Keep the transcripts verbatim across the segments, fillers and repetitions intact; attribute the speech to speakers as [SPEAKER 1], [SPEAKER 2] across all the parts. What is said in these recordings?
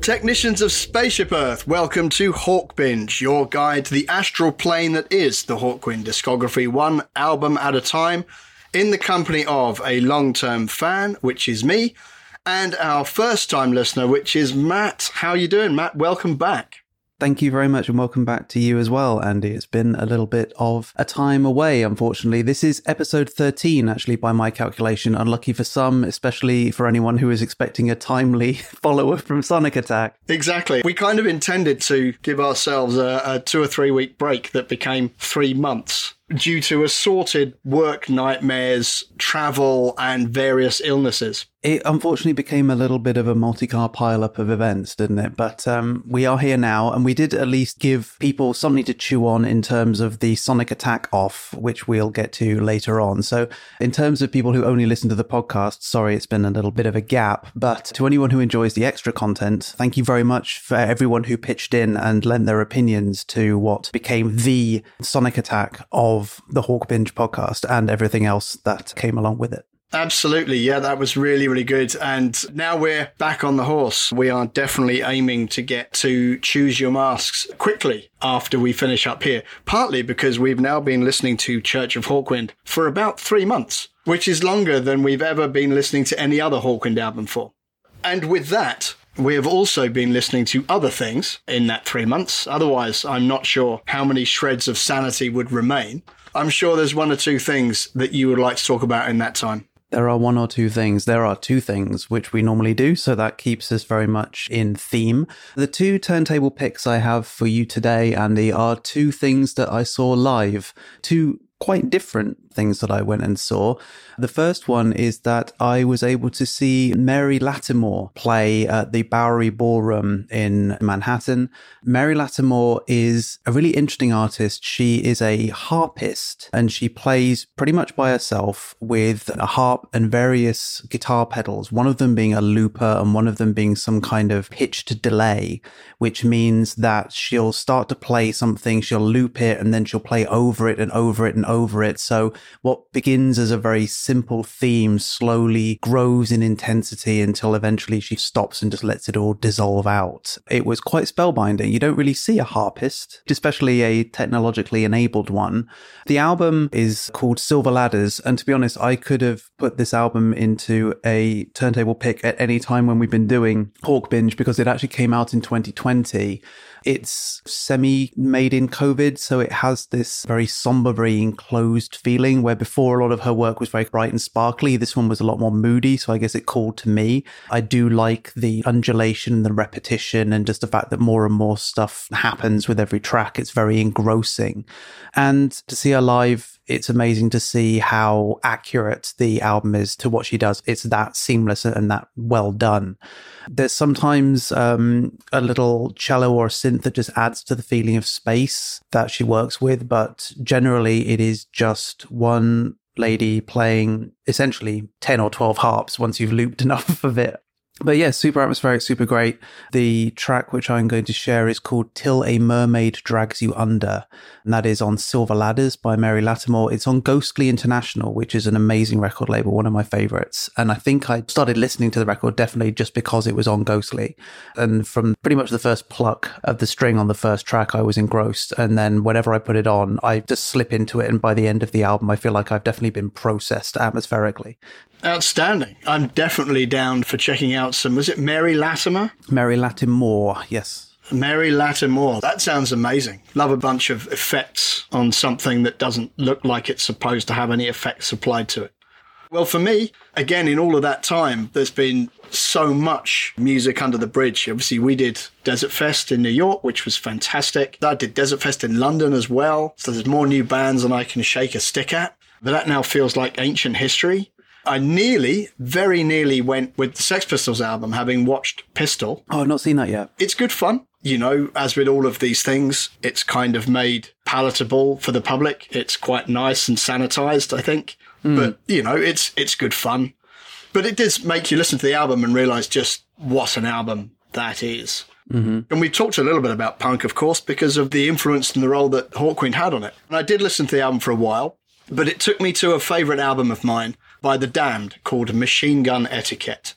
[SPEAKER 1] Technicians of Spaceship Earth, welcome to Hawkbinge, your guide to the astral plane that is the Hawkwind discography, one album at a time, in the company of a long-term fan, which is me, and our first-time listener, which is Matt. How are you doing, Matt? Welcome back.
[SPEAKER 2] Thank you very much, and welcome back to you as well, Andy. It's been a little bit of a time away, unfortunately. This is episode thirteen, actually, by my calculation. Unlucky for some, especially for anyone who is expecting a timely follower from Sonic Attack.
[SPEAKER 1] Exactly. We kind of intended to give ourselves a, a two or three week break that became three months due to assorted work nightmares, travel, and various illnesses.
[SPEAKER 2] It unfortunately became a little bit of a multi-car pile-up of events, didn't it? But um, we are here now, and we did at least give people something to chew on in terms of the Sonic Attack off, which we'll get to later on. So in terms of people who only listen to the podcast, sorry, it's been a little bit of a gap. But to anyone who enjoys the extra content, thank you very much for everyone who pitched in and lent their opinions to what became the Sonic Attack of the Hawkbinge podcast and everything else that came along with it.
[SPEAKER 1] Absolutely. Yeah, that was really, really good. And now we're back on the horse. We are definitely aiming to get to Choose Your Masks quickly after we finish up here, partly because we've now been listening to Church of Hawkwind for about three months, which is longer than we've ever been listening to any other Hawkwind album for. And with that, we have also been listening to other things in that three months. Otherwise, I'm not sure how many shreds of sanity would remain. I'm sure there's one or two things that you would like to talk about in that time.
[SPEAKER 2] There are one or two things. There are two things, which we normally do, so that keeps us very much in theme. The two turntable picks I have for you today, Andy, are two things that I saw live. Two quite different things that I went and saw. The first one is that I was able to see Mary Latimore play at the Bowery Ballroom in Manhattan. Mary Latimore is a really interesting artist. She is a harpist, and she plays pretty much by herself with a harp and various guitar pedals, one of them being a looper and one of them being some kind of pitched delay, which means that she'll start to play something, she'll loop it, and then she'll play over it and over it and over it. So what begins as a very simple theme slowly grows in intensity until eventually she stops and just lets it all dissolve out. It was quite spellbinding. You don't really see a harpist, especially a technologically enabled one. The album is called Silver Ladders, and to be honest, I could have put this album into a turntable pick at any time when we've been doing Hawkbinge because it actually came out in twenty twenty. It's semi-made in COVID, so it has this very somber, very enclosed feeling, where before a lot of her work was very bright and sparkly. This one was a lot more moody, so I guess it called to me. I do like the undulation, the repetition, and just the fact that more and more stuff happens with every track. It's very engrossing. And to see her live, it's amazing to see how accurate the album is to what she does. It's that seamless and that well done. There's sometimes um, a little cello or a synth that just adds to the feeling of space that she works with, but generally it is just one lady playing essentially ten or twelve harps once you've looped enough of it. But yeah, super atmospheric, super great. The track which I'm going to share is called Till a Mermaid Drags You Under, and that is on Silver Ladders by Mary Latimore. It's on Ghostly International, which is an amazing record label, one of my favorites. And I think I started listening to the record definitely just because it was on Ghostly. And from pretty much the first pluck of the string on the first track, I was engrossed. And then whenever I put it on, I just slip into it. And by the end of the album, I feel like I've definitely been processed atmospherically.
[SPEAKER 1] Outstanding. I'm definitely down for checking out some, was it Mary Latimer?
[SPEAKER 2] Mary Latimore, yes.
[SPEAKER 1] Mary Latimore. That sounds amazing. Love a bunch of effects on something that doesn't look like it's supposed to have any effects applied to it. Well, for me, again, in all of that time, there's been so much music under the bridge. Obviously, we did Desert Fest in New York, which was fantastic. I did Desert Fest in London as well. So there's more new bands than I can shake a stick at. But that now feels like ancient history. I nearly, very nearly went with the Sex Pistols album, having watched Pistol.
[SPEAKER 2] Oh, I've not seen that yet.
[SPEAKER 1] It's good fun. You know, as with all of these things, it's kind of made palatable for the public. It's quite nice and sanitized, I think. Mm. But, you know, it's it's good fun. But it does make you listen to the album and realize just what an album that is. Mm-hmm. And we talked a little bit about punk, of course, because of the influence and the role that Hawkwind had on it. And I did listen to the album for a while, but it took me to a favourite album of mine by The Damned called Machine Gun Etiquette,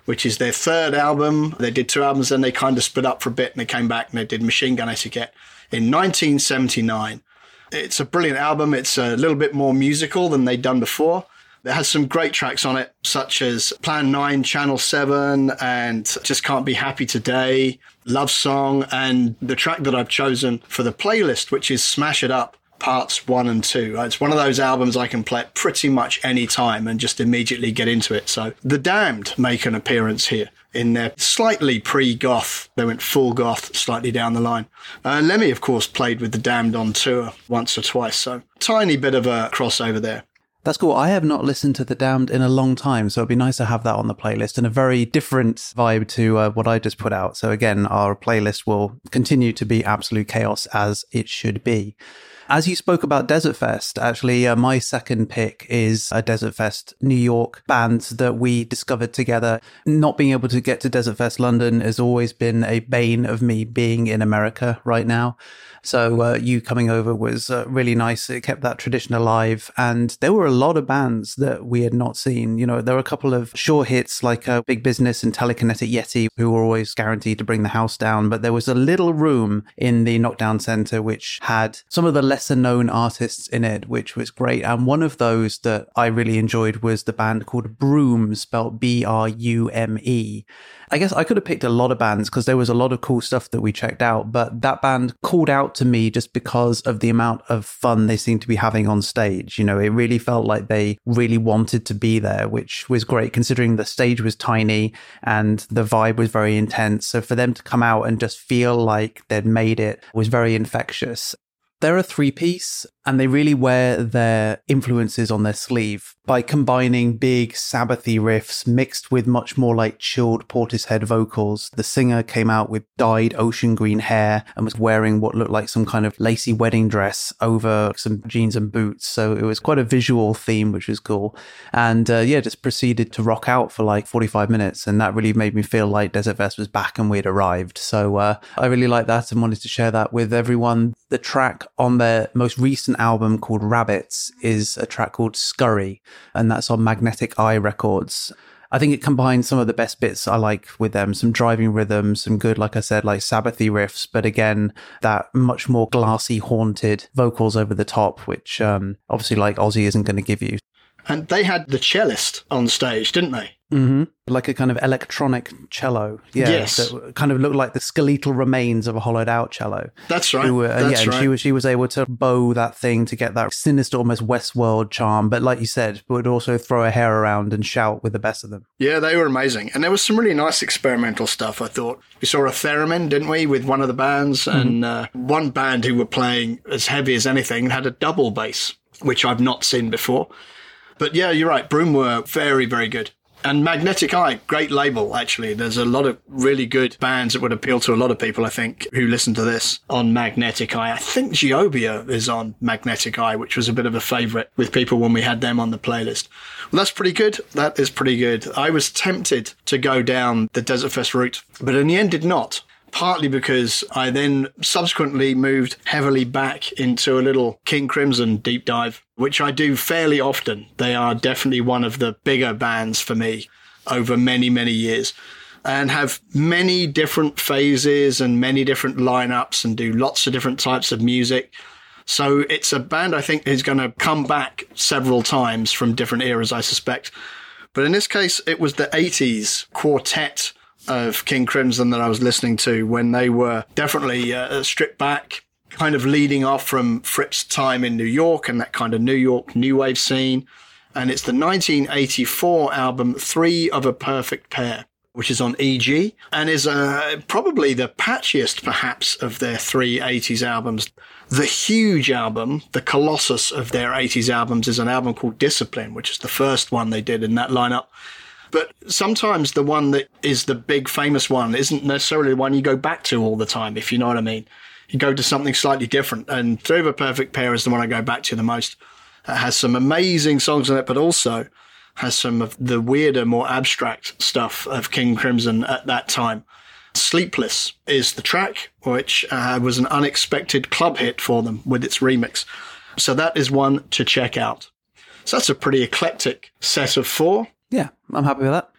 [SPEAKER 1] which is their third album. They did two albums, then they kind of split up for a bit and they came back and they did Machine Gun Etiquette in nineteen seventy-nine. It's a brilliant album. It's a little bit more musical than they'd done before. It has some great tracks on it, such as Plan nine, Channel seven, and Just Can't Be Happy Today, Love Song, and the track that I've chosen for the playlist, which is Smash It Up, Parts one and two. It's one of those albums I can play pretty much any time and just immediately get into it. So The Damned make an appearance here in their slightly pre-goth. They went full goth slightly down the line. Uh, Lemmy, of course, played with The Damned on tour once or twice, so tiny bit of a crossover there.
[SPEAKER 2] That's cool. I have not listened to The Damned in a long time, so it'd be nice to have that on the playlist, and a very different vibe to uh, what I just put out. So again, our playlist will continue to be absolute chaos, as it should be. As you spoke about Desert Fest, actually, uh, my second pick is a Desert Fest New York band that we discovered together. Not being able to get to Desert Fest London has always been a bane of me being in America right now. So uh, you coming over was uh, really nice. It kept that tradition alive. And there were a lot of bands that we had not seen. You know, there were a couple of sure hits like uh, Big Business and Telekinetic Yeti, who were always guaranteed to bring the house down. But there was a little room in the Knockdown Center which had some of the lesser known artists in it, which was great. And one of those that I really enjoyed was the band called Brume, spelled B R U M E. I guess I could have picked a lot of bands because there was a lot of cool stuff that we checked out, but that band called out to me just because of the amount of fun they seemed to be having on stage. You know, it really felt like they really wanted to be there, which was great considering the stage was tiny and the vibe was very intense. So for them to come out and just feel like they'd made it was very infectious. They're a three-piece, and they really wear their influences on their sleeve by combining big Sabbathy riffs mixed with much more like chilled Portishead vocals. The singer came out with dyed ocean green hair and was wearing what looked like some kind of lacy wedding dress over some jeans and boots. So it was quite a visual theme, which was cool. And uh, yeah, just proceeded to rock out for like forty-five minutes. And that really made me feel like Desert Fest was back and we'd arrived. So uh, I really liked that and wanted to share that with everyone. The track on their most recent album called Rabbits is a track called Scurry, and that's on Magnetic Eye Records. I think it combines some of the best bits I like with them, some driving rhythm, some good, like I said, like Sabbathy riffs, but again, that much more glassy, haunted vocals over the top, which um, obviously like Ozzy isn't going to give you.
[SPEAKER 1] And they had the cellist on stage, didn't they?
[SPEAKER 2] Mm-hmm. Like a kind of electronic cello. Yeah,
[SPEAKER 1] yes.
[SPEAKER 2] That kind of looked like the skeletal remains of a hollowed out cello.
[SPEAKER 1] That's right.
[SPEAKER 2] Were,
[SPEAKER 1] That's
[SPEAKER 2] yeah, and
[SPEAKER 1] right.
[SPEAKER 2] she was, she was able to bow that thing to get that sinister, almost Westworld charm. But like you said, would also throw her hair around and shout with the best of them.
[SPEAKER 1] Yeah, they were amazing. And there was some really nice experimental stuff, I thought. We saw a theremin, didn't we, with one of the bands? Mm-hmm. And uh, one band who were playing as heavy as anything had a double bass, which I've not seen before. But yeah, you're right. Brume were very, very good. And Magnetic Eye, great label, actually. There's a lot of really good bands that would appeal to a lot of people, I think, who listen to this on Magnetic Eye. I think Geobia is on Magnetic Eye, which was a bit of a favourite with people when we had them on the playlist. Well, that's pretty good. That is pretty good. I was tempted to go down the Desert Fest route, but in the end did not. Partly because I then subsequently moved heavily back into a little King Crimson deep dive, which I do fairly often. They are definitely one of the bigger bands for me over many, many years, and have many different phases and many different lineups and do lots of different types of music. So it's a band I think is going to come back several times from different eras, I suspect. But in this case, it was the eighties quartet of King Crimson that I was listening to when they were definitely uh, stripped back, kind of leading off from Fripp's time in New York and that kind of New York new wave scene. And it's the nineteen eighty-four album Three of a Perfect Pair, which is on E G and is uh, probably the patchiest perhaps of their three eighties albums. The huge album, the colossus of their eighties albums, is an album called Discipline, which is the first one they did in that lineup. But sometimes the one that is the big famous one isn't necessarily the one you go back to all the time, if you know what I mean. You go to something slightly different. And Three of a Perfect Pair is the one I go back to the most. It has some amazing songs on it, but also has some of the weirder, more abstract stuff of King Crimson at that time. Sleepless is the track, which uh, was an unexpected club hit for them with its remix. So that is one to check out. So that's a pretty eclectic set of four.
[SPEAKER 2] Yeah, I'm happy with that.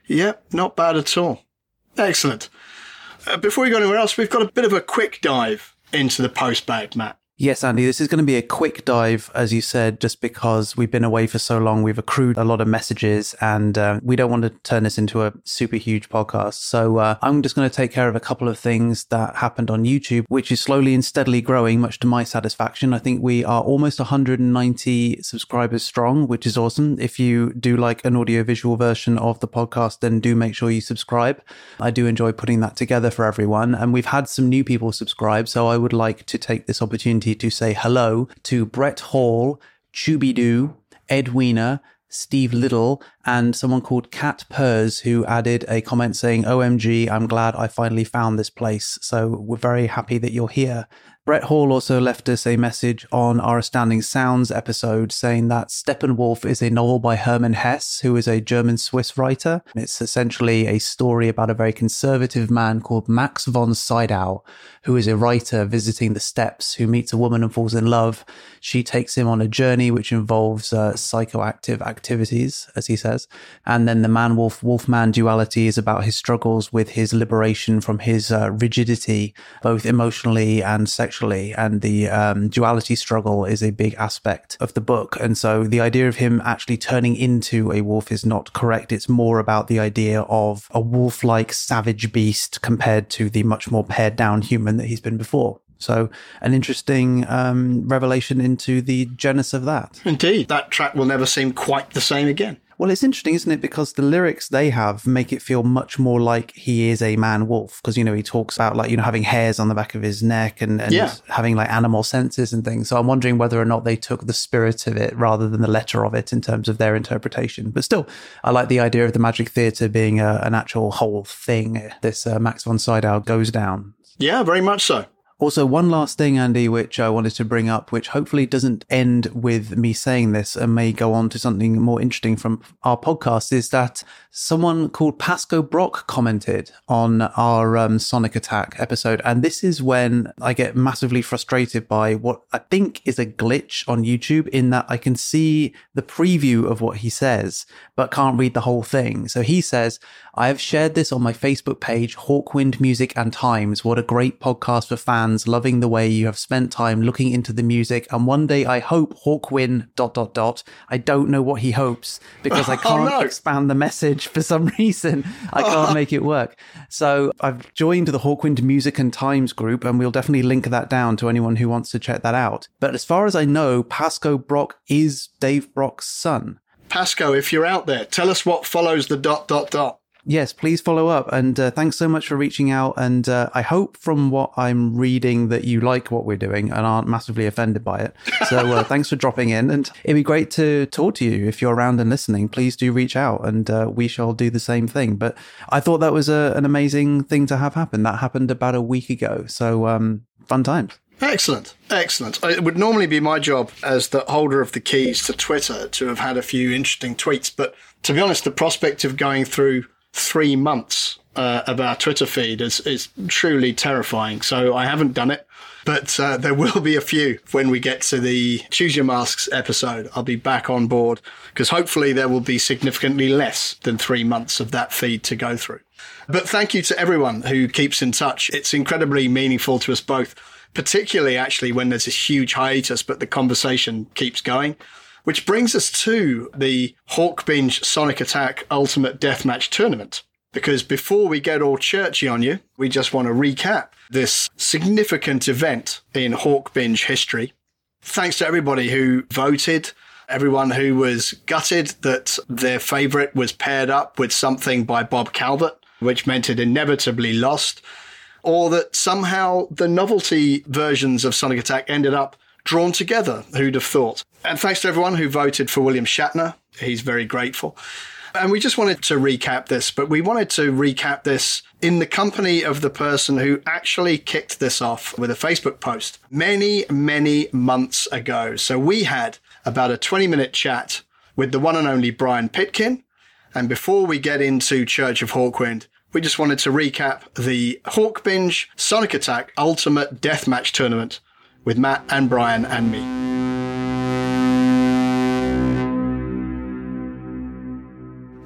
[SPEAKER 1] Yep, not bad at all. Excellent. Uh, before we go anywhere else, we've got a bit of a quick dive into the postbag, Matt.
[SPEAKER 2] Yes, Andy, this is going to be a quick dive, as you said, just because we've been away for so long. We've accrued a lot of messages and uh, we don't want to turn this into a super huge podcast. So uh, I'm just going to take care of a couple of things that happened on YouTube, which is slowly and steadily growing, much to my satisfaction. I think we are almost one hundred ninety subscribers strong, which is awesome. If you do like an audiovisual version of the podcast, then do make sure you subscribe. I do enjoy putting that together for everyone. And we've had some new people subscribe, so I would like to take this opportunity to say hello to Brett Hall, Chubidoo, Ed Wiener, Steve Little, and someone called Kat Pers, who added a comment saying, O M G, I'm glad I finally found this place. So we're very happy that you're here. Brett Hall also left us a message on our Astounding Sounds episode saying that Steppenwolf is a novel by Hermann Hesse, who is a German-Swiss writer. It's essentially a story about a very conservative man called Max von Sydow, who is a writer visiting the steppes, who meets a woman and falls in love. She takes him on a journey which involves uh, psychoactive activities, as he says. And then the man-wolf-wolfman duality is about his struggles with his liberation from his uh, rigidity, both emotionally and sexually. And the um, duality struggle is a big aspect of the book. And so the idea of him actually turning into a wolf is not correct. It's more about the idea of a wolf-like savage beast compared to the much more pared down human that he's been before. So an interesting um, revelation into the genus of that.
[SPEAKER 1] Indeed. That track will never seem quite the same again.
[SPEAKER 2] Well, it's interesting, isn't it? Because the lyrics they have make it feel much more like he is a man wolf. Because, you know, he talks about like, you know, having hairs on the back of his neck and, and yeah. having like animal senses and things. So I'm wondering whether or not they took the spirit of it rather than the letter of it in terms of their interpretation. But still, I like the idea of the Magic Theatre being a, an actual whole thing. This uh, Max von Sydow goes down.
[SPEAKER 1] Yeah, very much so.
[SPEAKER 2] Also, one last thing, Andy, which I wanted to bring up, which hopefully doesn't end with me saying this and may go on to something more interesting from our podcast, is that someone called Pasco Brock commented on our um, Sonic Attack episode. And this is when I get massively frustrated by what I think is a glitch on YouTube, in that I can see the preview of what he says, but can't read the whole thing. So he says, I have shared this on my Facebook page, Hawkwind Music and Times. What a great podcast for fans, loving the way you have spent time looking into the music. And one day I hope Hawkwind dot dot dot. I don't know what he hopes because I can't oh, no. expand the message for some reason. I can't make it work. So I've joined the Hawkwind Music and Times group, and we'll definitely link that down to anyone who wants to check that out. But as far as I know, Pasco Brock is Dave Brock's son.
[SPEAKER 1] Pasco, if you're out there, tell us what follows the dot dot dot.
[SPEAKER 2] Yes, please follow up. And uh, thanks so much for reaching out. And uh, I hope from what I'm reading that you like what we're doing and aren't massively offended by it. So uh, thanks for dropping in. And it'd be great to talk to you. If you're around and listening, please do reach out and uh, we shall do the same thing. But I thought that was a, an amazing thing to have happen. That happened about a week ago. So um, fun times.
[SPEAKER 1] Excellent. Excellent. It would normally be my job as the holder of the keys to Twitter to have had a few interesting tweets. But to be honest, the prospect of going through three months uh, of our Twitter feed is, is truly terrifying. So I haven't done it, but uh, there will be a few when we get to the Choose Your Masks episode. I'll be back on board because hopefully there will be significantly less than three months of that feed to go through. But thank you to everyone who keeps in touch. It's incredibly meaningful to us both, particularly actually when there's this huge hiatus, but the conversation keeps going. Which brings us to the Hawkbinge Sonic Attack Ultimate Deathmatch Tournament. Because before we get all churchy on you, we just want to recap this significant event in Hawkbinge history. Thanks to everybody who voted, everyone who was gutted that their favourite was paired up with something by Bob Calvert, which meant it inevitably lost, or that somehow the novelty versions of Sonic Attack ended up drawn together. Who'd have thought? And thanks to everyone who voted for William Shatner. He's very grateful. And we just wanted to recap this, but we wanted to recap this in the company of the person who actually kicked this off with a Facebook post many, many months ago. So we had about a twenty minute chat with the one and only Brian Pitkin. And before we get into Church of Hawkwind, we just wanted to recap the Hawkbinge Sonic Attack Ultimate Deathmatch Tournament with Matt and Brian and me.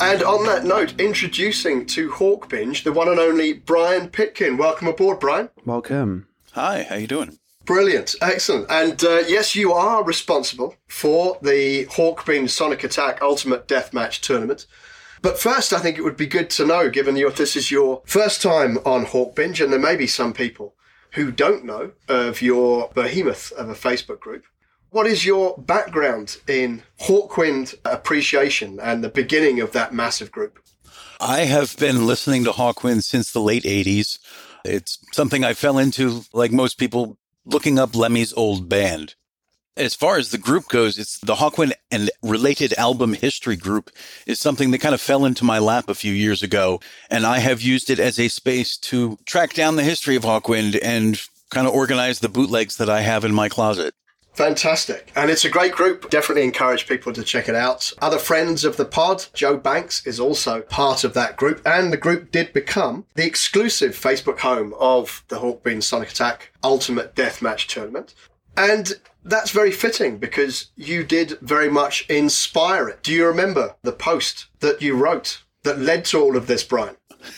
[SPEAKER 1] And on that note, introducing to Hawk Binge, the one and only Brian Pitkin. Welcome aboard, Brian.
[SPEAKER 2] Welcome.
[SPEAKER 3] Hi, how you doing?
[SPEAKER 1] Brilliant. Excellent. And uh, yes, you are responsible for the Hawk Binge Sonic Attack Ultimate Deathmatch Tournament. But first, I think it would be good to know, given your, this is your first time on Hawk Binge, and there may be some people who don't know of your behemoth of a Facebook group. What is your background in Hawkwind appreciation and the beginning of that massive group?
[SPEAKER 3] I have been listening to Hawkwind since the late eighties. It's something I fell into, like most people, looking up Lemmy's old band. As far as the group goes, it's the Hawkwind and related album history group is something that kind of fell into my lap a few years ago, and I have used it as a space to track down the history of Hawkwind and kind of organize the bootlegs that I have in my closet.
[SPEAKER 1] Fantastic. And it's a great group. Definitely encourage people to check it out. Other friends of the pod, Joe Banks is also part of that group. And the group did become the exclusive Facebook home of the Hawk Binge Sonic Attack Ultimate Deathmatch Tournament. And that's very fitting because you did very much inspire it. Do you remember the post that you wrote that led to all of this, Brian?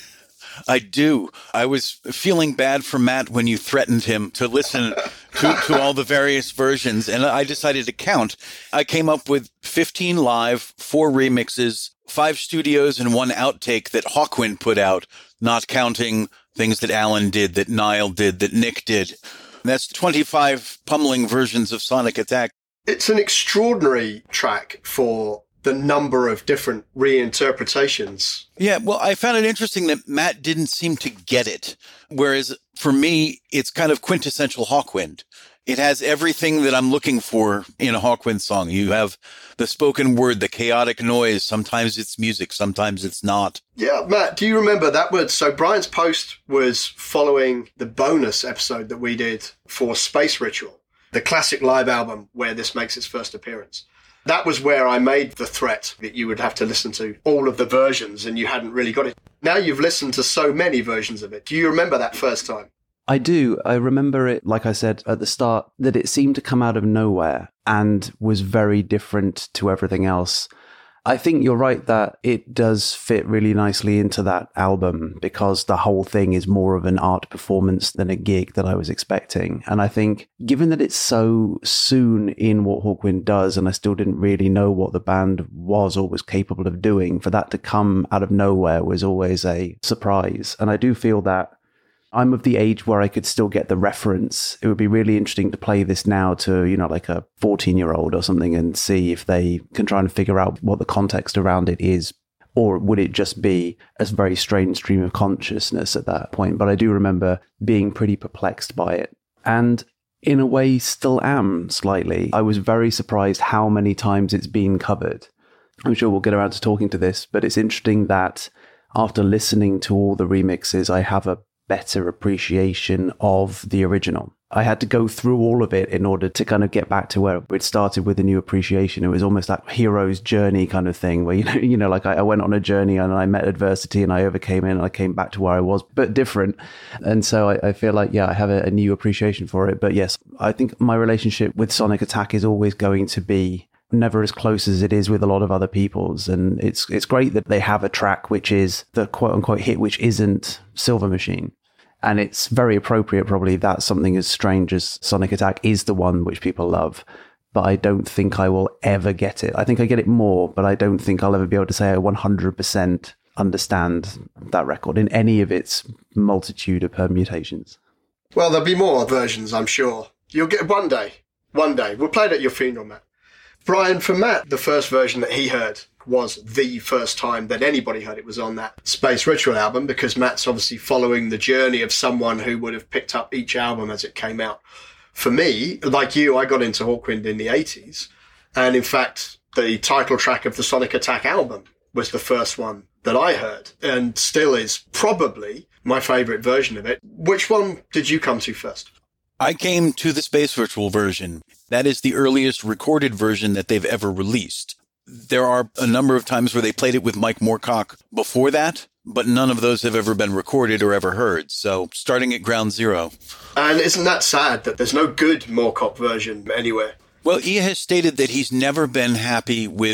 [SPEAKER 3] I do. I was feeling bad for Matt when you threatened him to listen to, to all the various versions, and I decided to count. I came up with fifteen live, four remixes, five studios, and one outtake that Hawkwind put out, not counting things that Alan did, that Niall did, that Nick did. That's twenty-five pummeling versions of Sonic Attack.
[SPEAKER 1] It's an extraordinary track for the number of different reinterpretations.
[SPEAKER 3] Yeah, well, I found it interesting that Matt didn't seem to get it. Whereas for me, it's kind of quintessential Hawkwind. It has everything that I'm looking for in a Hawkwind song. You have the spoken word, the chaotic noise. Sometimes it's music, sometimes it's not.
[SPEAKER 1] Yeah, Matt, do you remember that word? So Brian's post was following the bonus episode that we did for Space Ritual, the classic live album where this makes its first appearance. That was where I made the threat that you would have to listen to all of the versions and you hadn't really got it. Now you've listened to so many versions of it. Do you remember that first time?
[SPEAKER 2] I do. I remember it, like I said at the start, that it seemed to come out of nowhere and was very different to everything else. I think you're right that it does fit really nicely into that album because the whole thing is more of an art performance than a gig that I was expecting. And I think given that it's so soon in what Hawkwind does, and I still didn't really know what the band was or was capable of doing, for that to come out of nowhere was always a surprise. And I do feel that I'm of the age where I could still get the reference. It would be really interesting to play this now to, you know, like a fourteen year old or something and see if they can try and figure out what the context around it is. Or would it just be a very strange stream of consciousness at that point? But I do remember being pretty perplexed by it. And in a way, still am slightly. I was very surprised how many times it's been covered. I'm sure we'll get around to talking to this, but it's interesting that after listening to all the remixes, I have a better appreciation of the original. I had to go through all of it in order to kind of get back to where it started with a new appreciation. It was almost that hero's journey kind of thing where, you know, you know, like I, I went on a journey and I met adversity and I overcame it and I came back to where I was, but different. And so I, I feel like, yeah, I have a, a new appreciation for it. But yes, I think my relationship with Sonic Attack is always going to be never as close as it is with a lot of other people's. And it's it's great that they have a track which is the quote unquote hit, which isn't Silver Machine. And it's very appropriate, probably, that something as strange as Sonic Attack is the one which people love. But I don't think I will ever get it. I think I get it more, but I don't think I'll ever be able to say I one hundred percent understand that record in any of its multitude of permutations.
[SPEAKER 1] Well, there'll be more versions, I'm sure. You'll get one day. One day. We'll play it at your funeral, Matt. Brian, for Matt, the first version that he heard was the first time that anybody heard it was on that Space Ritual album, because Matt's obviously following the journey of someone who would have picked up each album as it came out. For me, like you, I got into Hawkwind in the eighties. And in fact, the title track of the Sonic Attack album was the first one that I heard and still is probably my favourite version of it. Which one did you come to first?
[SPEAKER 3] I came to the Space Ritual version. That is the earliest recorded version that they've ever released. There are a number of times where they played it with Mike Moorcock before that, but none of those have ever been recorded or ever heard. So starting at ground zero.
[SPEAKER 1] And isn't that sad that there's no good Moorcock version anywhere?
[SPEAKER 3] Well, he has stated that he's never been happy with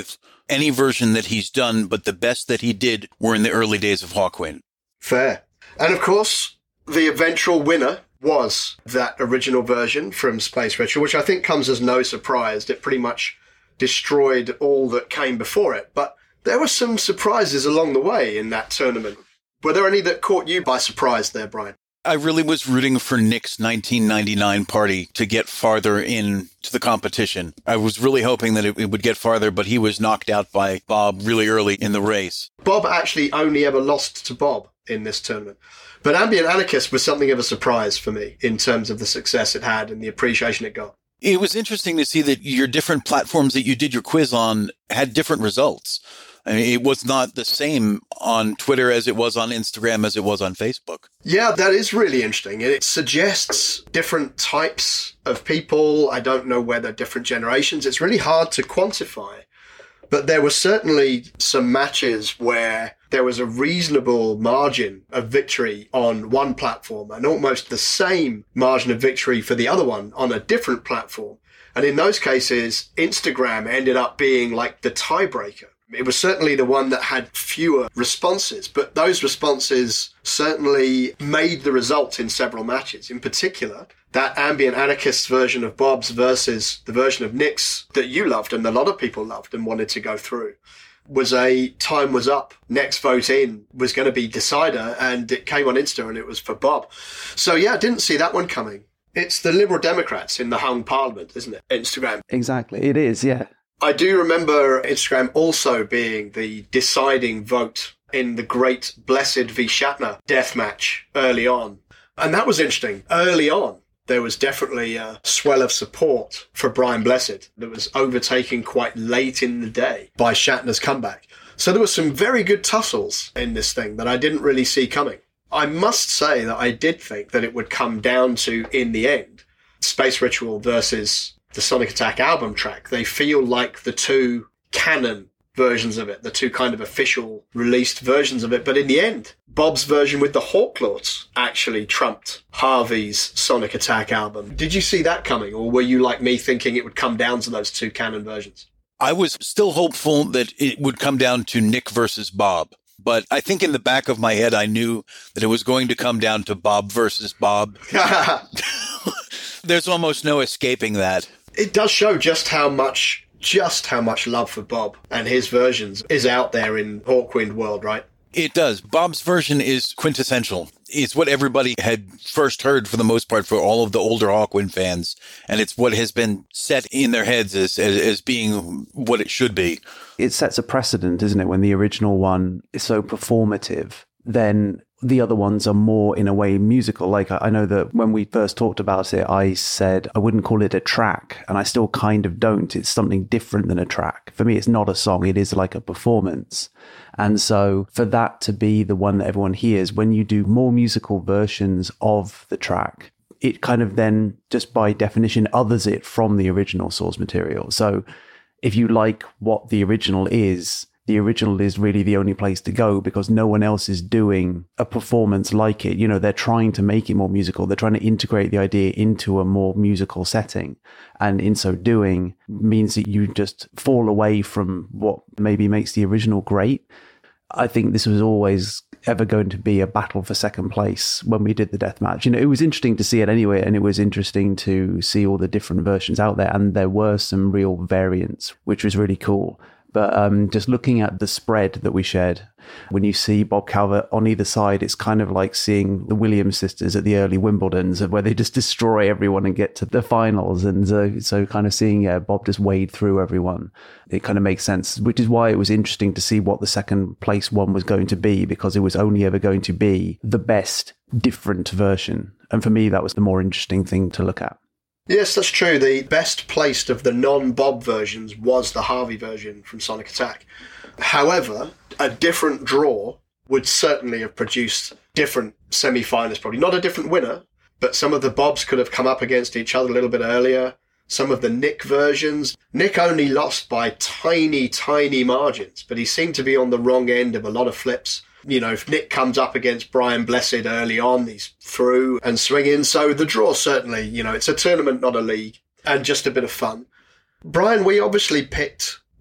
[SPEAKER 3] any version that he's done, but the best that he did were in the early days of Hawkwind.
[SPEAKER 1] Fair. And of course, the eventual winner was that original version from Space Ritual, which I think comes as no surprise. It pretty much destroyed all that came before it. But there were some surprises along the way in that tournament. Were there any that caught you by surprise there, Brian?
[SPEAKER 3] I really was rooting for Nick's nineteen ninety-nine party to get farther into the competition. I was really hoping that it, it would get farther, but he was knocked out by Bob really early in the race.
[SPEAKER 1] Bob actually only ever lost to Bob in this tournament. But Ambient Anarchist was something of a surprise for me in terms of the success it had and the appreciation it got.
[SPEAKER 3] It was interesting to see that your different platforms that you did your quiz on had different results. I mean, it was not the same on Twitter as it was on Instagram as it was on Facebook.
[SPEAKER 1] Yeah, that is really interesting. It suggests different types of people. I don't know whether different generations. It's really hard to quantify. But there were certainly some matches where there was a reasonable margin of victory on one platform and almost the same margin of victory for the other one on a different platform. And in those cases, Instagram ended up being like the tiebreaker. It was certainly the one that had fewer responses, but those responses certainly made the result in several matches. In particular, that Ambient Anarchist version of Bob's versus the version of Nick's that you loved and a lot of people loved and wanted to go through was a time was up. Next vote in was going to be decider, and it came on Insta and it was for Bob. So yeah, I didn't see that one coming. It's the Liberal Democrats in the hung parliament, isn't it? Instagram.
[SPEAKER 2] Exactly. It is, yeah.
[SPEAKER 1] I do remember Instagram also being the deciding vote in the great Blessed v Shatner death match early on. And that was interesting. Early on, there was definitely a swell of support for Brian Blessed that was overtaken quite late in the day by Shatner's comeback. So there were some very good tussles in this thing that I didn't really see coming. I must say that I did think that it would come down to, in the end, Space Ritual versus the Sonic Attack album track. They feel like the two canon versions of it, the two kind of official released versions of it. But in the end, Bob's version with the Hawklords actually trumped Harvey's Sonic Attack album. Did you see that coming, or were you like me thinking it would come down to those two canon versions?
[SPEAKER 3] I was still hopeful that it would come down to Nick versus Bob. But I think in the back of my head, I knew that it was going to come down to Bob versus Bob. There's almost no escaping that.
[SPEAKER 1] It does show just how much, just how much love for Bob and his versions is out there in Hawkwind world, right?
[SPEAKER 3] It does. Bob's version is quintessential. It's what everybody had first heard for the most part for all of the older Hawkwind fans. And it's what has been set in their heads as, as, as being what it should be.
[SPEAKER 2] It sets a precedent, isn't it? When the original one is so performative, then the other ones are more, in a way, musical. Like, I know that when we first talked about it, I said I wouldn't call it a track, and I still kind of don't. It's something different than a track. For me, it's not a song. It is like a performance. And so for that to be the one that everyone hears, when you do more musical versions of the track, it kind of then, just by definition, others it from the original source material. So if you like what the original is, the original is really the only place to go because no one else is doing a performance like it. You know, they're trying to make it more musical. They're trying to integrate the idea into a more musical setting. And in so doing means that you just fall away from what maybe makes the original great. I think this was always ever going to be a battle for second place when we did the deathmatch. You know, it was interesting to see it anyway, and it was interesting to see all the different versions out there. And there were some real variants, which was really cool. But um, just looking at the spread that we shared, when you see Bob Calvert on either side, it's kind of like seeing the Williams sisters at the early Wimbledons, where they just destroy everyone and get to the finals. And so, so kind of seeing yeah, Bob just wade through everyone, it kind of makes sense, which is why it was interesting to see what the second place one was going to be, because it was only ever going to be the best different version. And for me, that was the more interesting thing to look at.
[SPEAKER 1] Yes, that's true. The best placed of the non-Bob versions was the Harvey version from Sonic Attack. However, a different draw would certainly have produced different semi-finalists, probably not a different winner, but some of the Bobs could have come up against each other a little bit earlier. Some of the Nick versions. Nick only lost by tiny, tiny margins, but he seemed to be on the wrong end of a lot of flips. You know, if Nick comes up against Brian Blessed early on, he's through and swinging. So the draw certainly, you know, it's a tournament, not a league, and just a bit of fun. Brian, we obviously picked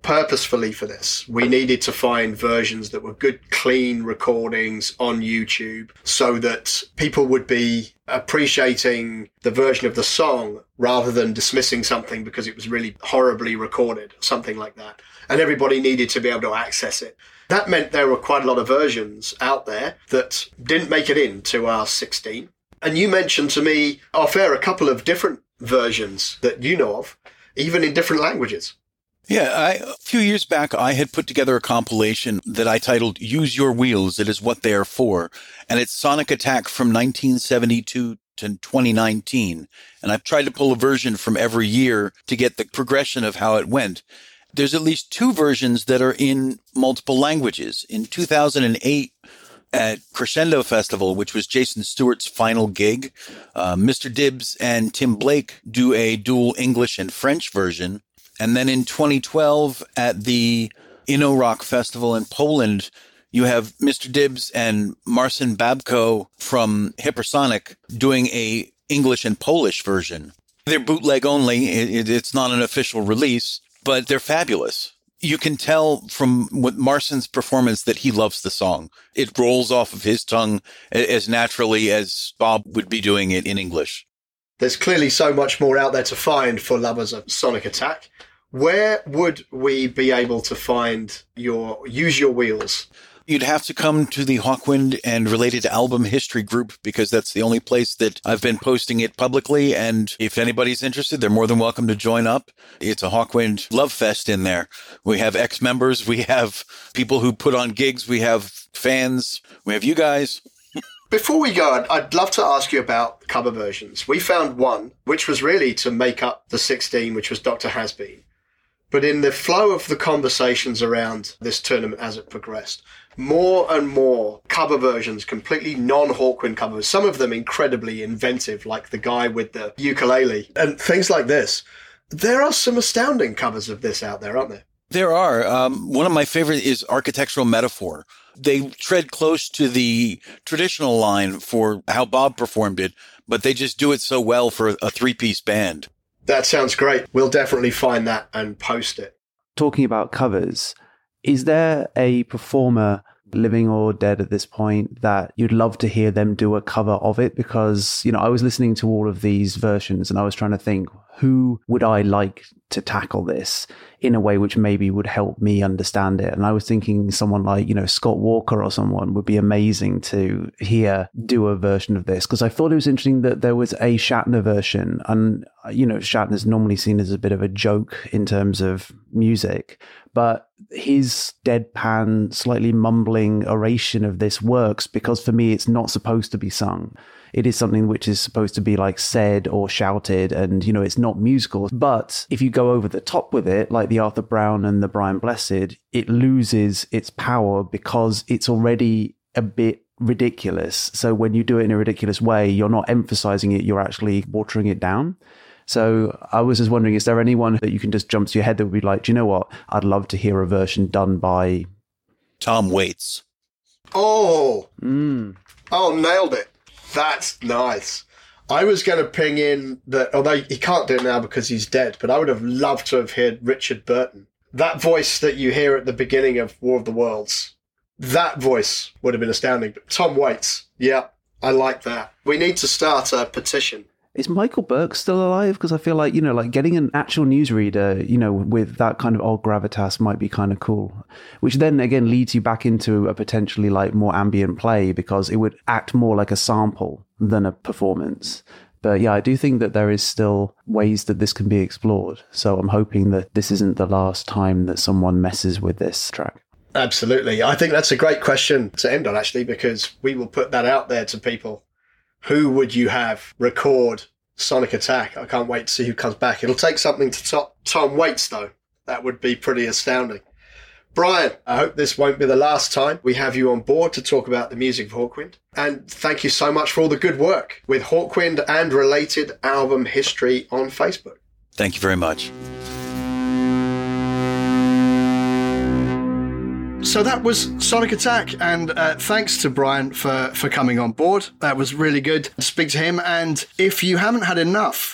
[SPEAKER 1] purposefully for this, we needed to find versions that were good, clean recordings on YouTube so that people would be appreciating the version of the song rather than dismissing something because it was really horribly recorded, something like that. And everybody needed to be able to access it. That meant there were quite a lot of versions out there that didn't make it into our sixteen. And you mentioned to me off air a couple of different versions that you know of, even in different languages.
[SPEAKER 3] Yeah, I, a few years back, I had put together a compilation that I titled Use Your Wheels, It Is What They Are For. And it's Sonic Attack from nineteen seventy-two to twenty nineteen. And I've tried to pull a version from every year to get the progression of how it went. There's at least two versions that are in multiple languages. In two thousand eight, at Crescendo Festival, which was Jason Stewart's final gig, uh, Mister Dibbs and Tim Blake do a dual English and French version. And then in twenty twelve at the Inno Rock Festival in Poland, you have Mister Dibbs and Marcin Babko from Hypersonic doing a English and Polish version. They're bootleg only. It, it's not an official release, but they're fabulous. You can tell from what Marcin's performance that he loves the song. It rolls off of his tongue as naturally as Bob would be doing it in English.
[SPEAKER 1] There's clearly so much more out there to find for lovers of Sonic Attack. Where would we be able to find your Use Your Wheels?
[SPEAKER 3] You'd have to come to the Hawkwind and Related Album History group because that's the only place that I've been posting it publicly. And if anybody's interested, they're more than welcome to join up. It's a Hawkwind love fest in there. We have ex-members. We have people who put on gigs. We have fans. We have you guys.
[SPEAKER 1] Before we go, I'd love to ask you about cover versions. We found one, which was really to make up the sixteen, which was Doctor Has-Been. But in the flow of the conversations around this tournament as it progressed, more and more cover versions, completely non-Hawkwind covers, some of them incredibly inventive, like the guy with the ukulele and things like this. There are some astounding covers of this out there, aren't there?
[SPEAKER 3] There are. Um, one of my favorite is Architectural Metaphor. They tread close to the traditional line for how Bob performed it, but they just do it so well for a three-piece band.
[SPEAKER 1] That sounds great. We'll definitely find that and post it.
[SPEAKER 2] Talking about covers, is there a performer, living or dead at this point, that you'd love to hear them do a cover of it? Because, you know, I was listening to all of these versions and I was trying to think, who would I like to tackle this in a way which maybe would help me understand it? And I was thinking someone like, you know, Scott Walker or someone would be amazing to hear do a version of this, because I thought it was interesting that there was a Shatner version. And, you know, Shatner's normally seen as a bit of a joke in terms of music, but his deadpan, slightly mumbling oration of this works because for me, it's not supposed to be sung. It is something which is supposed to be like said or shouted, and, you know, it's not musical. But if you go over the top with it, like the Arthur Brown and the Brian Blessed, it loses its power because it's already a bit ridiculous. So when you do it in a ridiculous way, you're not emphasizing it, you're actually watering it down. So I was just wondering, is there anyone that you can just jump to your head that would be like, do you know what? I'd love to hear a version done by
[SPEAKER 3] Tom Waits.
[SPEAKER 1] Oh,
[SPEAKER 2] mm.
[SPEAKER 1] oh, nailed it. That's nice. I was going to ping in that, although he can't do it now because he's dead, but I would have loved to have heard Richard Burton. That voice that you hear at the beginning of War of the Worlds, that voice would have been astounding. But Tom Waits, yeah, I like that. We need to start a petition.
[SPEAKER 2] Is Michael Burke still alive? Because I feel like, you know, like getting an actual newsreader, you know, with that kind of old gravitas might be kind of cool. Which then again leads you back into a potentially like more ambient play because it would act more like a sample than a performance. But yeah, I do think that there is still ways that this can be explored. So I'm hoping that this isn't the last time that someone messes with this track.
[SPEAKER 1] Absolutely. I think that's a great question to end on, actually, because we will put that out there to people. Who would you have record Sonic Attack? I can't wait to see who comes back. It'll take something to top Tom Waits, though. That would be pretty astounding. Brian, I hope this won't be the last time we have you on board to talk about the music of Hawkwind. And thank you so much for all the good work with Hawkwind and Related Album History on Facebook.
[SPEAKER 3] Thank you very much.
[SPEAKER 1] So that was Sonic Attack, and uh, thanks to Brian for, for coming on board. That was really good to speak to him. And if you haven't had enough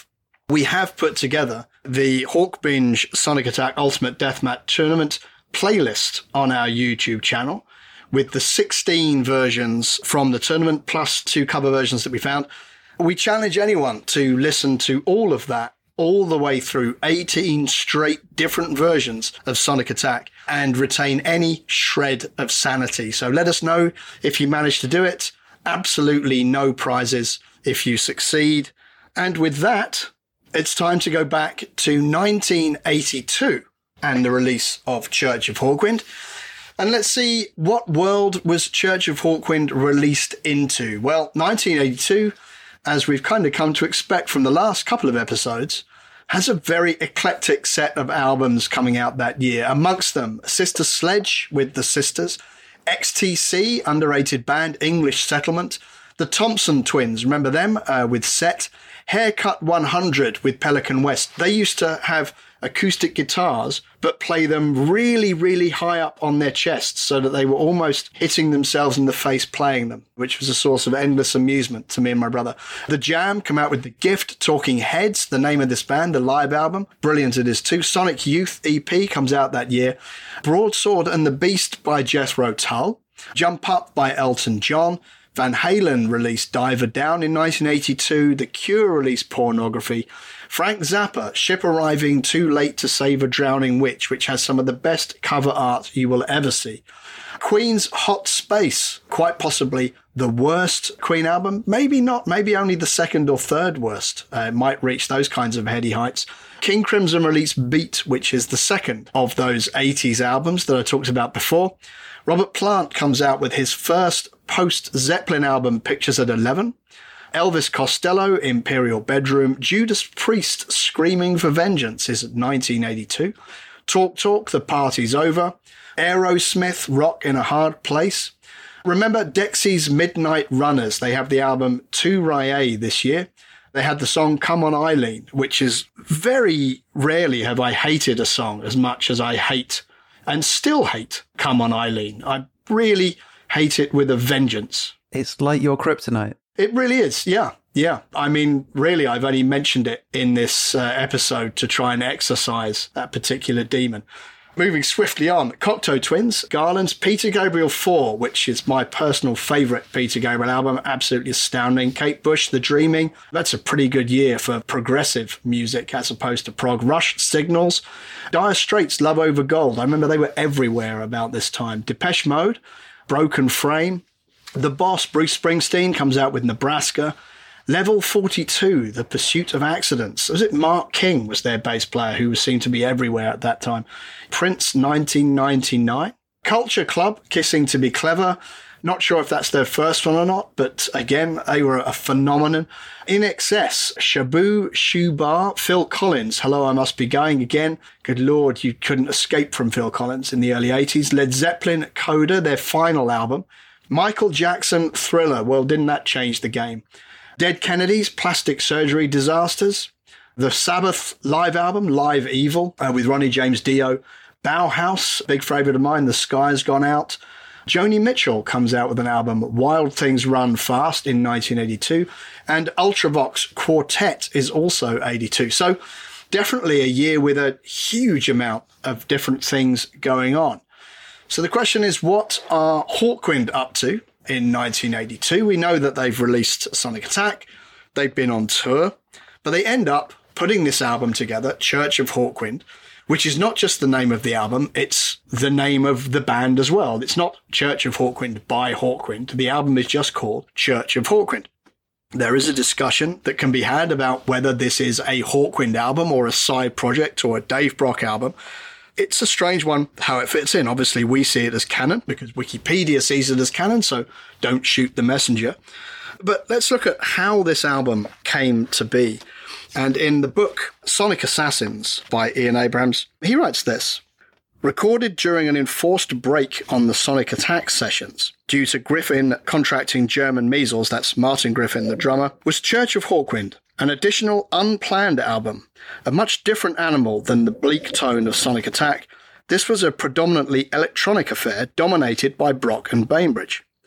[SPEAKER 1] we have put together the Hawkbinge Sonic Attack Ultimate Deathmatch Tournament playlist on our YouTube channel with the sixteen versions from the tournament plus two cover versions that we found. We challenge anyone to listen to all of that all the way through eighteen straight different versions of Sonic Attack and retain any shred of sanity. So let us know if you manage to do it. Absolutely no prizes if you succeed. And with that, it's time to go back to nineteen eighty-two and the release of Church of Hawkwind. And let's see, what world was Church of Hawkwind released into? Well, nineteen eighty-two, as we've kind of come to expect from the last couple of episodes, has a very eclectic set of albums coming out that year. Amongst them, Sister Sledge with the Sisters, X T C, underrated band, English Settlement, the Thompson Twins, remember them, uh, with Set, Haircut one hundred with Pelican West. They used to have acoustic guitars, but play them really, really high up on their chests so that they were almost hitting themselves in the face playing them, which was a source of endless amusement to me and my brother. The Jam come out with The Gift, Talking Heads, the name of this band, the live album. Brilliant it is too. Sonic Youth E P comes out that year. Broadsword and the Beast by Jethro Tull. Jump Up by Elton John. Van Halen released Diver Down in nineteen eighty-two. The Cure released Pornography. Frank Zappa, Ship Arriving Too Late to Save a Drowning Witch, which has some of the best cover art you will ever see. Queen's Hot Space, quite possibly the worst Queen album. Maybe not, maybe only the second or third worst. Uh, it might reach those kinds of heady heights. King Crimson released Beat, which is the second of those eighties albums that I talked about before. Robert Plant comes out with his first post-Zeppelin album, Pictures at eleven. Elvis Costello, Imperial Bedroom. Judas Priest, Screaming for Vengeance is nineteen eighty-two. Talk Talk, The Party's Over. Aerosmith, Rock in a Hard Place. Remember Dexy's Midnight Runners. They have the album To Rye this year. They had the song Come On Eileen, which is very rarely have I hated a song as much as I hate and still hate Come On Eileen. I really hate it with a vengeance.
[SPEAKER 2] It's like your kryptonite.
[SPEAKER 1] It really is, yeah, yeah. I mean, really, I've only mentioned it in this uh, episode to try and exorcise that particular demon. Moving swiftly on, Cocteau Twins, Garland's Peter Gabriel four, which is my personal favourite Peter Gabriel album, absolutely astounding. Kate Bush, The Dreaming, that's a pretty good year for progressive music as opposed to prog. Rush, Signals, Dire Straits, Love Over Gold. I remember they were everywhere about this time. Depeche Mode, Broken Frame. The Boss, Bruce Springsteen, comes out with Nebraska. Level forty-two, The Pursuit of Accidents. Was it Mark King was their bass player who seemed to be everywhere at that time? Prince, nineteen ninety-nine. Culture Club, Kissing to Be Clever. Not sure if that's their first one or not, but again, they were a phenomenon. In Excess, Shabu, Shubar, Phil Collins, Hello, I Must Be Going Again. Good Lord, you couldn't escape from Phil Collins in the early eighties. Led Zeppelin, Coda, their final album. Michael Jackson, Thriller. Well, didn't that change the game? Dead Kennedys, Plastic Surgery Disasters. The Sabbath live album, Live Evil, uh, with Ronnie James Dio. Bauhaus, big favourite of mine, The Sky's Gone Out. Joni Mitchell comes out with an album, Wild Things Run Fast, in nineteen eighty-two. And Ultravox Quartet is also eighty-two. So definitely a year with a huge amount of different things going on. So the question is, what are Hawkwind up to in nineteen eighty-two? We know that they've released Sonic Attack. They've been on tour. But they end up putting this album together, Church of Hawkwind, which is not just the name of the album, it's the name of the band as well. It's not Church of Hawkwind by Hawkwind. The album is just called Church of Hawkwind. There is a discussion that can be had about whether this is a Hawkwind album or a side project or a Dave Brock album. It's a strange one how it fits in. Obviously, we see it as canon because Wikipedia sees it as canon, so don't shoot the messenger. But let's look at how this album came to be. And in the book Sonic Assassins by Ian Abrams, he writes this. Recorded during an enforced break on the Sonic Attack sessions, due to Griffin contracting German measles, that's Martin Griffin, the drummer, was Church of Hawkwind, an additional unplanned album, a much different animal than the bleak tone of Sonic Attack. This was a predominantly electronic affair dominated by Brock and Bainbridge.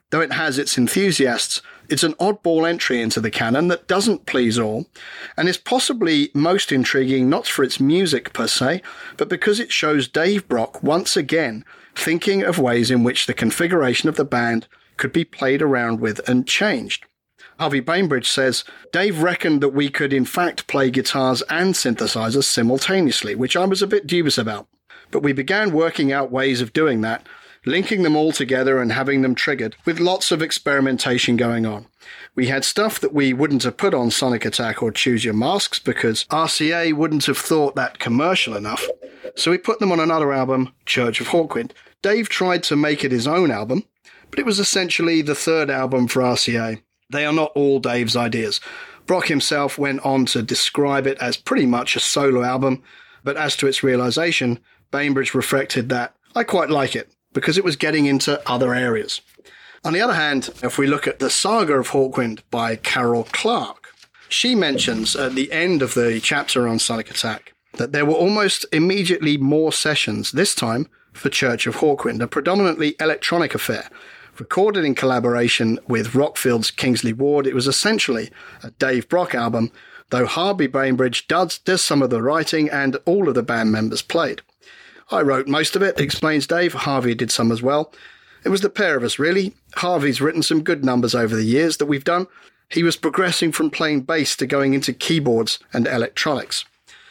[SPEAKER 1] Though it has its enthusiasts, it's an oddball entry into the canon that doesn't please all, and is possibly most intriguing not for its music per se, but because it shows Dave Brock once again thinking of ways in which the configuration of the band could be played around with and changed. Harvey Bainbridge says, Dave reckoned that we could in fact play guitars and synthesizers simultaneously, which I was a bit dubious about. But we began working out ways of doing that, linking them all together and having them triggered, with lots of experimentation going on. We had stuff that we wouldn't have put on Sonic Attack or Choose Your Masks because R C A wouldn't have thought that commercial enough, so we put them on another album, Church of Hawkwind. Dave tried to make it his own album, but it was essentially the third album for R C A. They are not all Dave's ideas. Brock himself went on to describe it as pretty much a solo album, but as to its realization, Bainbridge reflected that, I quite like it, because it was getting into other areas. On the other hand, if we look at The Saga of Hawkwind by Carol Clark, she mentions at the end of the chapter on Sonic Attack that there were almost immediately more sessions, this time for Church of Hawkwind, a predominantly electronic affair. Recorded in collaboration with Rockfield's Kingsley Ward, it was essentially a Dave Brock album, though Harvey Bainbridge does, does some of the writing and all of the band members played. I wrote most of it, explains Dave. Harvey did some as well. It was the pair of us, really. Harvey's written some good numbers over the years that we've done. He was progressing from playing bass to going into keyboards and electronics.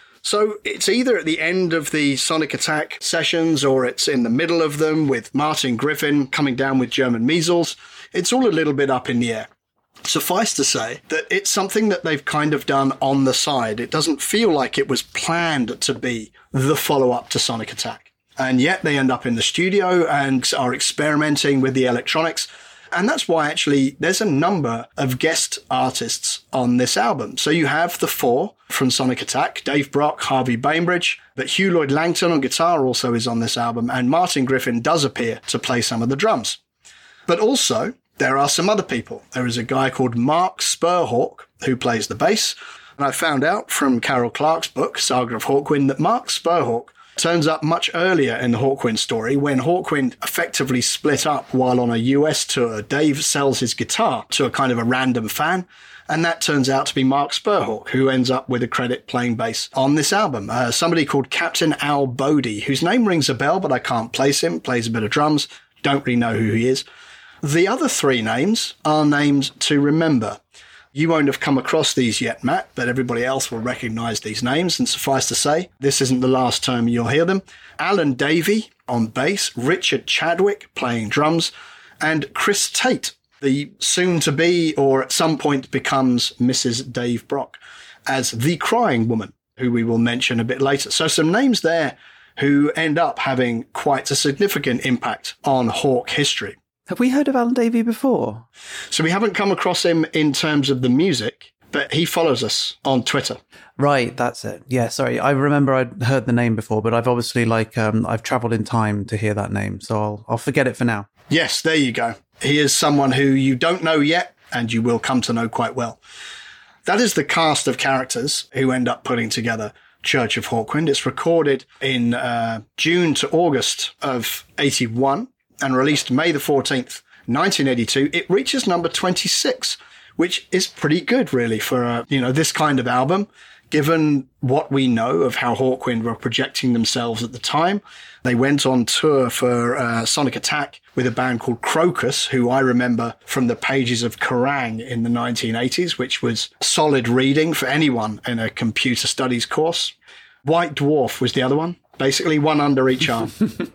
[SPEAKER 1] So it's either at the end of the Sonic Attack sessions or it's in the middle of them with Martin Griffin coming down with German measles. It's all a little bit up in the air. Suffice to say that it's something that they've kind of done on the side. It doesn't feel like it was planned to be the follow-up to Sonic Attack. And yet they end up in the studio and are experimenting with the electronics. And that's why actually there's a number of guest artists on this album. So you have the four from Sonic Attack, Dave Brock, Harvey Bainbridge, but Hugh Lloyd Langton on guitar also is on this album, and Martin Griffin does appear to play some of the drums. But also, there are some other people. There is a guy called Mark Spurhawk who plays the bass, and I found out from Carol Clark's book, Saga of Hawkwind, that Mark Spurhawk turns up much earlier in the Hawkwind story when Hawkwind effectively split up while on a U S tour. Dave sells his guitar to a kind of a random fan, and that turns out to be Mark Spurhawk, who ends up with a credit playing bass on this album. Uh, somebody called Captain Al Bodie, whose name rings a bell, but I can't place him, plays a bit of drums, don't really know who he is. The other three names are names to remember. You won't have come across these yet, Matt, but everybody else will recognise these names, and suffice to say, this isn't the last time you'll hear them. Alan Davey on bass, Richard Chadwick playing drums, and Chris Tate, the soon-to-be, or at some point becomes Missus Dave Brock, as the Crying Woman, who we will mention a bit later. So some names there who end up having quite a significant impact on Hawk history.
[SPEAKER 2] Have we heard of Alan Davey before?
[SPEAKER 1] So we haven't come across him in terms of the music, but he follows us on Twitter.
[SPEAKER 2] Right, that's it. Yeah, sorry. I remember I'd heard the name before, but I've obviously like um, I've travelled in time to hear that name, so I'll I'll forget it for now.
[SPEAKER 1] Yes, there you go. He is someone who you don't know yet, and you will come to know quite well. That is the cast of characters who end up putting together Church of Hawkwind. It's recorded in uh, June to August of eighty-one. And released May the fourteenth, nineteen eighty-two, it reaches number twenty-six, which is pretty good, really, for uh, you know this kind of album, given what we know of how Hawkwind were projecting themselves at the time. They went on tour for uh, Sonic Attack with a band called Crocus, who I remember from the pages of Kerrang in the nineteen eighties, which was solid reading for anyone in a computer studies course. White Dwarf was the other one. Basically one under each arm.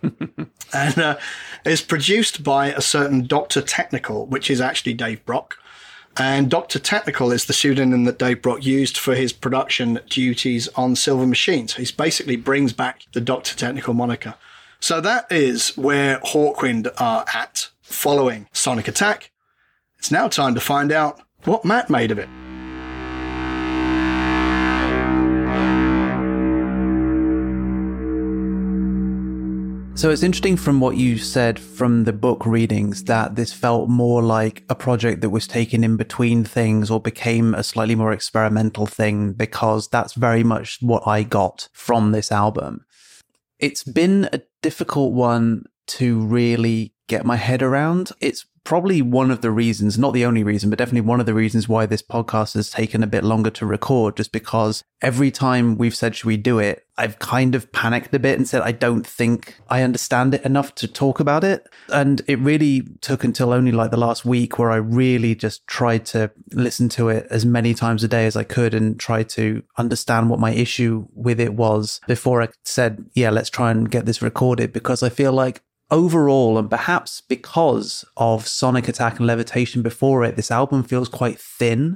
[SPEAKER 1] And uh, it's produced by a certain Doctor Technical, which is actually Dave Brock. And Doctor Technical is the pseudonym that Dave Brock used for his production duties on Silver Machines. He basically brings back the Doctor Technical moniker. So that is where Hawkwind are at following Sonic Attack. It's now time to find out what Matt made of it.
[SPEAKER 2] So it's interesting from what you said from the book readings that this felt more like a project that was taken in between things or became a slightly more experimental thing, because that's very much what I got from this album. It's been a difficult one to really get my head around. It's probably one of the reasons, not the only reason, but definitely one of the reasons why this podcast has taken a bit longer to record, just because every time we've said, should we do it? I've kind of panicked a bit and said, I don't think I understand it enough to talk about it. And it really took until only like the last week where I really just tried to listen to it as many times a day as I could and try to understand what my issue with it was before I said, yeah, let's try and get this recorded, because I feel like overall, and perhaps because of Sonic Attack and Levitation before it, this album feels quite thin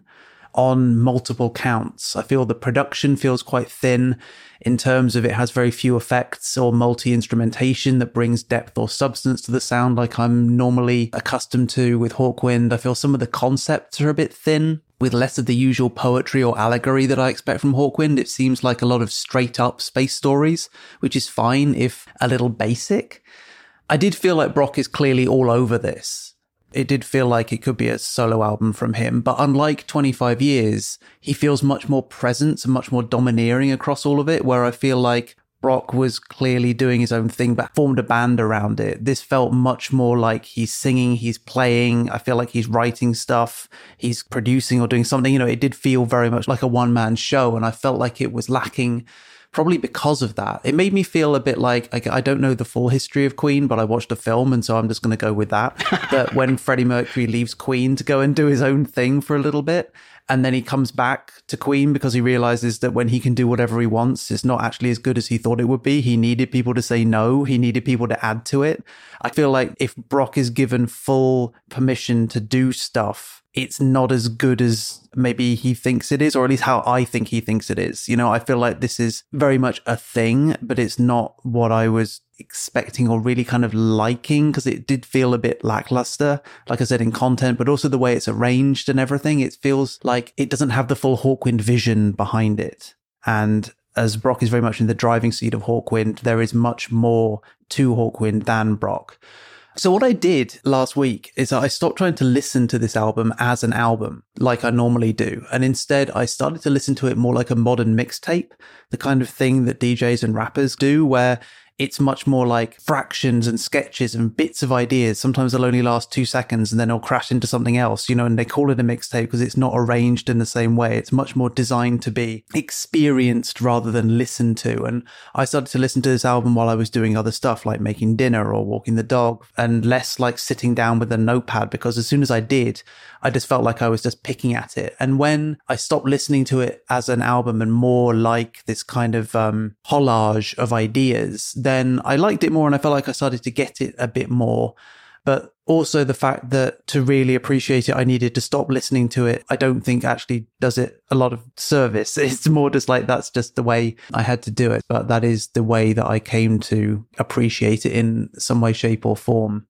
[SPEAKER 2] on multiple counts. I feel the production feels quite thin in terms of it has very few effects or multi-instrumentation that brings depth or substance to the sound like I'm normally accustomed to with Hawkwind. I feel some of the concepts are a bit thin, with less of the usual poetry or allegory that I expect from Hawkwind. It seems like a lot of straight-up space stories, which is fine if a little basic. I did feel like Brock is clearly all over this. It did feel like it could be a solo album from him, but unlike twenty-five years, he feels much more present and much more domineering across all of it, where I feel like Brock was clearly doing his own thing, but formed a band around it. This felt much more like he's singing, he's playing. I feel like he's writing stuff, he's producing or doing something. You know, it did feel very much like a one-man show, and I felt like it was lacking probably because of that. It made me feel a bit like, I don't know the full history of Queen, but I watched a film, and so I'm just going to go with that. That when Freddie Mercury leaves Queen to go and do his own thing for a little bit, and then he comes back to Queen because he realizes that when he can do whatever he wants, it's not actually as good as he thought it would be. He needed people to say no. He needed people to add to it. I feel like if Brock is given full permission to do stuff, it's not as good as maybe he thinks it is, or at least how I think he thinks it is. You know, I feel like this is very much a thing, but it's not what I was expecting or really kind of liking, because it did feel a bit lackluster, like I said, in content, but also the way it's arranged and everything. It feels like it doesn't have the full Hawkwind vision behind it. And as Brock is very much in the driving seat of Hawkwind, there is much more to Hawkwind than Brock. So what I did last week is I stopped trying to listen to this album as an album like I normally do. And instead, I started to listen to it more like a modern mixtape, the kind of thing that D Js and rappers do, where it's much more like fractions and sketches and bits of ideas. Sometimes they'll only last two seconds and then it'll crash into something else, you know, and they call it a mixtape because it's not arranged in the same way. It's much more designed to be experienced rather than listened to. And I started to listen to this album while I was doing other stuff like making dinner or walking the dog, and less like sitting down with a notepad, because as soon as I did, I just felt like I was just picking at it. And when I stopped listening to it as an album and more like this kind of um, collage of ideas, then I liked it more, and I felt like I started to get it a bit more. But also the fact that to really appreciate it, I needed to stop listening to it, I don't think actually does it a lot of service. It's more just like, that's just the way I had to do it. But that is the way that I came to appreciate it in some way, shape or form.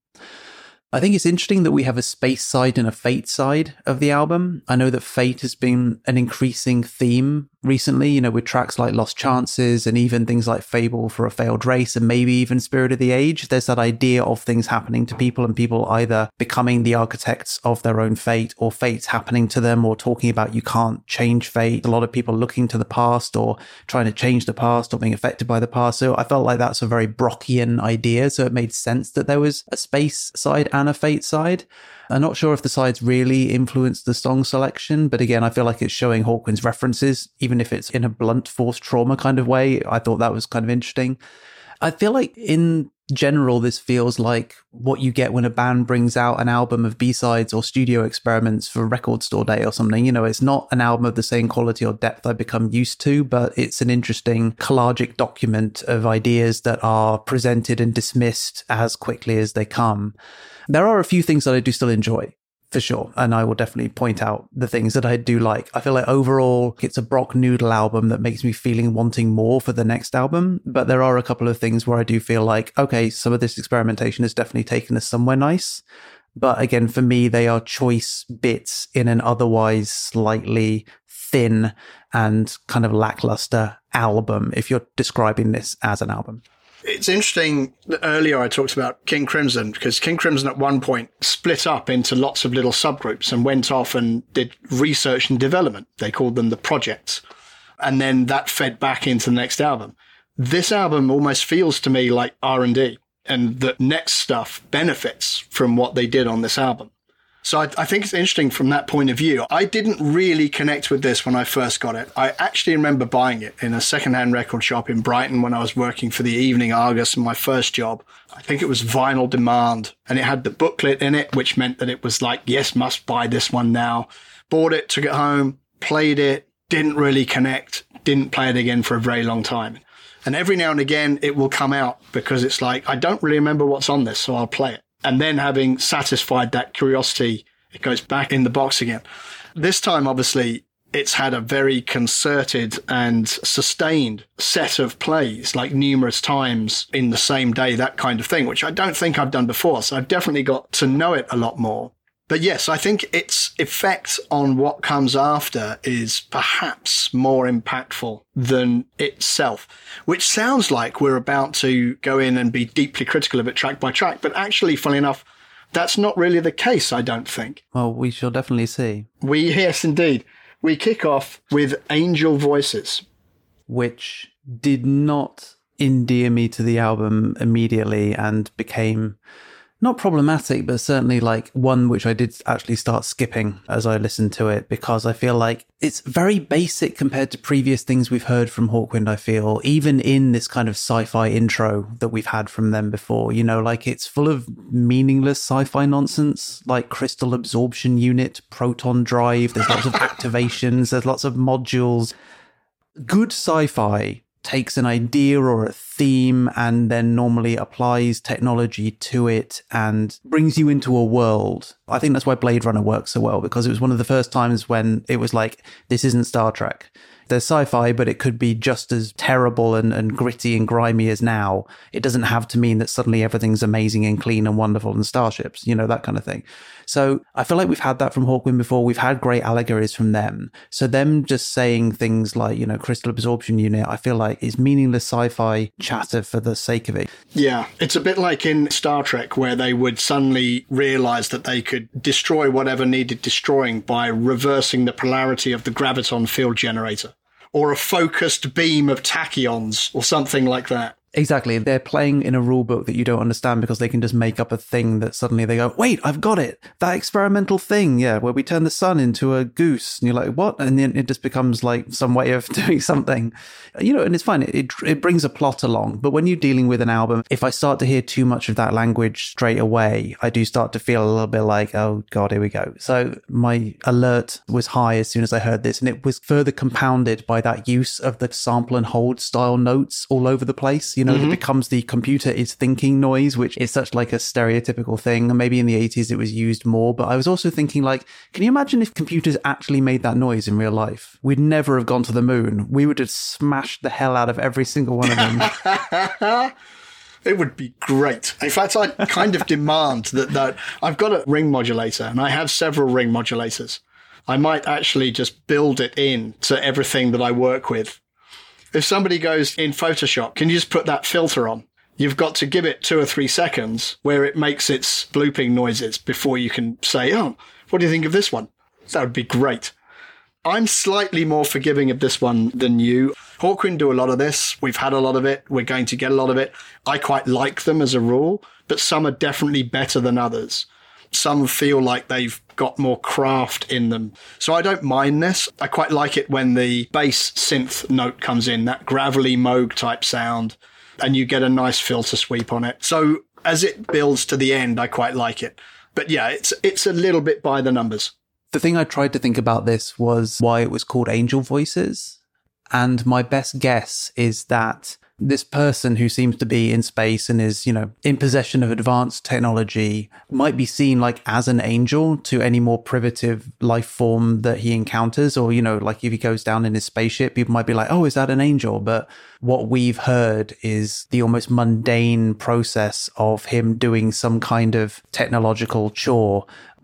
[SPEAKER 2] I think it's interesting that we have a space side and a fate side of the album. I know that fate has been an increasing theme recently, you know, with tracks like Lost Chances and even things like Fable for a Failed Race and maybe even Spirit of the Age. There's that idea of things happening to people and people either becoming the architects of their own fate or fate's happening to them, or talking about you can't change fate. A lot of people looking to the past or trying to change the past or being affected by the past. So I felt like that's a very Brockian idea. So it made sense that there was a space side and a fate side. I'm not sure if the sides really influenced the song selection, but again, I feel like it's showing Hawkwind's references, even if it's in a blunt forced trauma kind of way. I thought that was kind of interesting. I feel like in general, this feels like what you get when a band brings out an album of B-sides or studio experiments for Record Store Day or something. You know, it's not an album of the same quality or depth I've become used to, but it's an interesting collagic document of ideas that are presented and dismissed as quickly as they come. There are a few things that I do still enjoy, for sure, and I will definitely point out the things that I do like. I feel like overall, it's a Brock Noodle album that makes me feeling wanting more for the next album, but there are a couple of things where I do feel like, okay, some of this experimentation has definitely taken us somewhere nice. But again, for me, they are choice bits in an otherwise slightly thin and kind of lackluster album, if you're describing this as an album.
[SPEAKER 1] It's interesting that earlier I talked about King Crimson, because King Crimson at one point split up into lots of little subgroups and went off and did research and development. They called them the projects. And then that fed back into the next album. This album almost feels to me like R and D. and the next stuff benefits from what they did on this album. So I, I think it's interesting from that point of view. I didn't really connect with this when I first got it. I actually remember buying it in a secondhand record shop in Brighton when I was working for the Evening Argus in my first job. I think it was Vinyl Demand, and it had the booklet in it, which meant that it was like, yes, must buy this one now. Bought it, took it home, played it, didn't really connect, didn't play it again for a very long time. And every now and again, it will come out because it's like, I don't really remember what's on this, so I'll play it. And then having satisfied that curiosity, it goes back in the box again. This time, obviously, it's had a very concerted and sustained set of plays, like numerous times in the same day, that kind of thing, which I don't think I've done before. So I've definitely got to know it a lot more. But yes, I think its effect on what comes after is perhaps more impactful than itself, which sounds like we're about to go in and be deeply critical of it track by track. But actually, funnily enough, that's not really the case, I don't think.
[SPEAKER 2] Well, we shall definitely see.
[SPEAKER 1] We, yes, indeed. We kick off with Angel Voices,
[SPEAKER 2] which did not endear me to the album immediately and became not problematic, but certainly like one which I did actually start skipping as I listened to it, because I feel like it's very basic compared to previous things we've heard from Hawkwind, I feel, even in this kind of sci-fi intro that we've had from them before. You know, like it's full of meaningless sci-fi nonsense, like crystal absorption unit, proton drive, there's lots of activations, there's lots of modules. Good sci-fi takes an idea or a theme and then normally applies technology to it and brings you into a world. I think that's why Blade Runner works so well, because it was one of the first times when it was like, this isn't Star Trek. There's sci-fi, but it could be just as terrible and, and gritty and grimy as now. It doesn't have to mean that suddenly everything's amazing and clean and wonderful and starships, you know, that kind of thing. So I feel like we've had that from Hawkwind before. We've had great allegories from them. So them just saying things like, you know, crystal absorption unit, I feel like is meaningless sci-fi chatter for the sake of it.
[SPEAKER 1] Yeah, it's a bit like in Star Trek where they would suddenly realize that they could destroy whatever needed destroying by reversing the polarity of the graviton field generator, or a focused beam of tachyons or something like that.
[SPEAKER 2] Exactly. They're playing in a rule book that you don't understand because they can just make up a thing that suddenly they go, wait, I've got it. That experimental thing, yeah, where we turn the sun into a goose. And you're like, what? And then it just becomes like some way of doing something, you know, and it's fine. It, it brings a plot along. But when you're dealing with an album, if I start to hear too much of that language straight away, I do start to feel a little bit like, oh God, here we go. So my alert was high as soon as I heard this. And it was further compounded by that use of the sample and hold style notes all over the place. You know, mm-hmm. It becomes the computer is thinking noise, which is such like a stereotypical thing. And maybe in the eighties it was used more. But I was also thinking like, can you imagine if computers actually made that noise in real life? We'd never have gone to the moon. We would have smashed the hell out of every single one of them.
[SPEAKER 1] It would be great. In fact, I kind of demand that, that I've got a ring modulator and I have several ring modulators. I might actually just build it in to everything that I work with. If somebody goes in Photoshop, can you just put that filter on? You've got to give it two or three seconds where it makes its blooping noises before you can say, oh, what do you think of this one? That would be great. I'm slightly more forgiving of this one than you. Hawkwind do a lot of this. We've had a lot of it. We're going to get a lot of it. I quite like them as a rule, but some are definitely better than others. Some feel like they've got more craft in them. So I don't mind this. I quite like it when the bass synth note comes in, that gravelly Moog type sound, and you get a nice filter sweep on it. So as it builds to the end, I quite like it. But yeah, it's it's a little bit by the numbers.
[SPEAKER 2] The thing I tried to think about this was why it was called Angel Voices. And my best guess is that this person who seems to be in space and is, you know, in possession of advanced technology might be seen like as an angel to any more primitive life form that he encounters. Or, you know, like if he goes down in his spaceship, people might be like, oh, is that an angel? But what we've heard is the almost mundane process of him doing some kind of technological chore.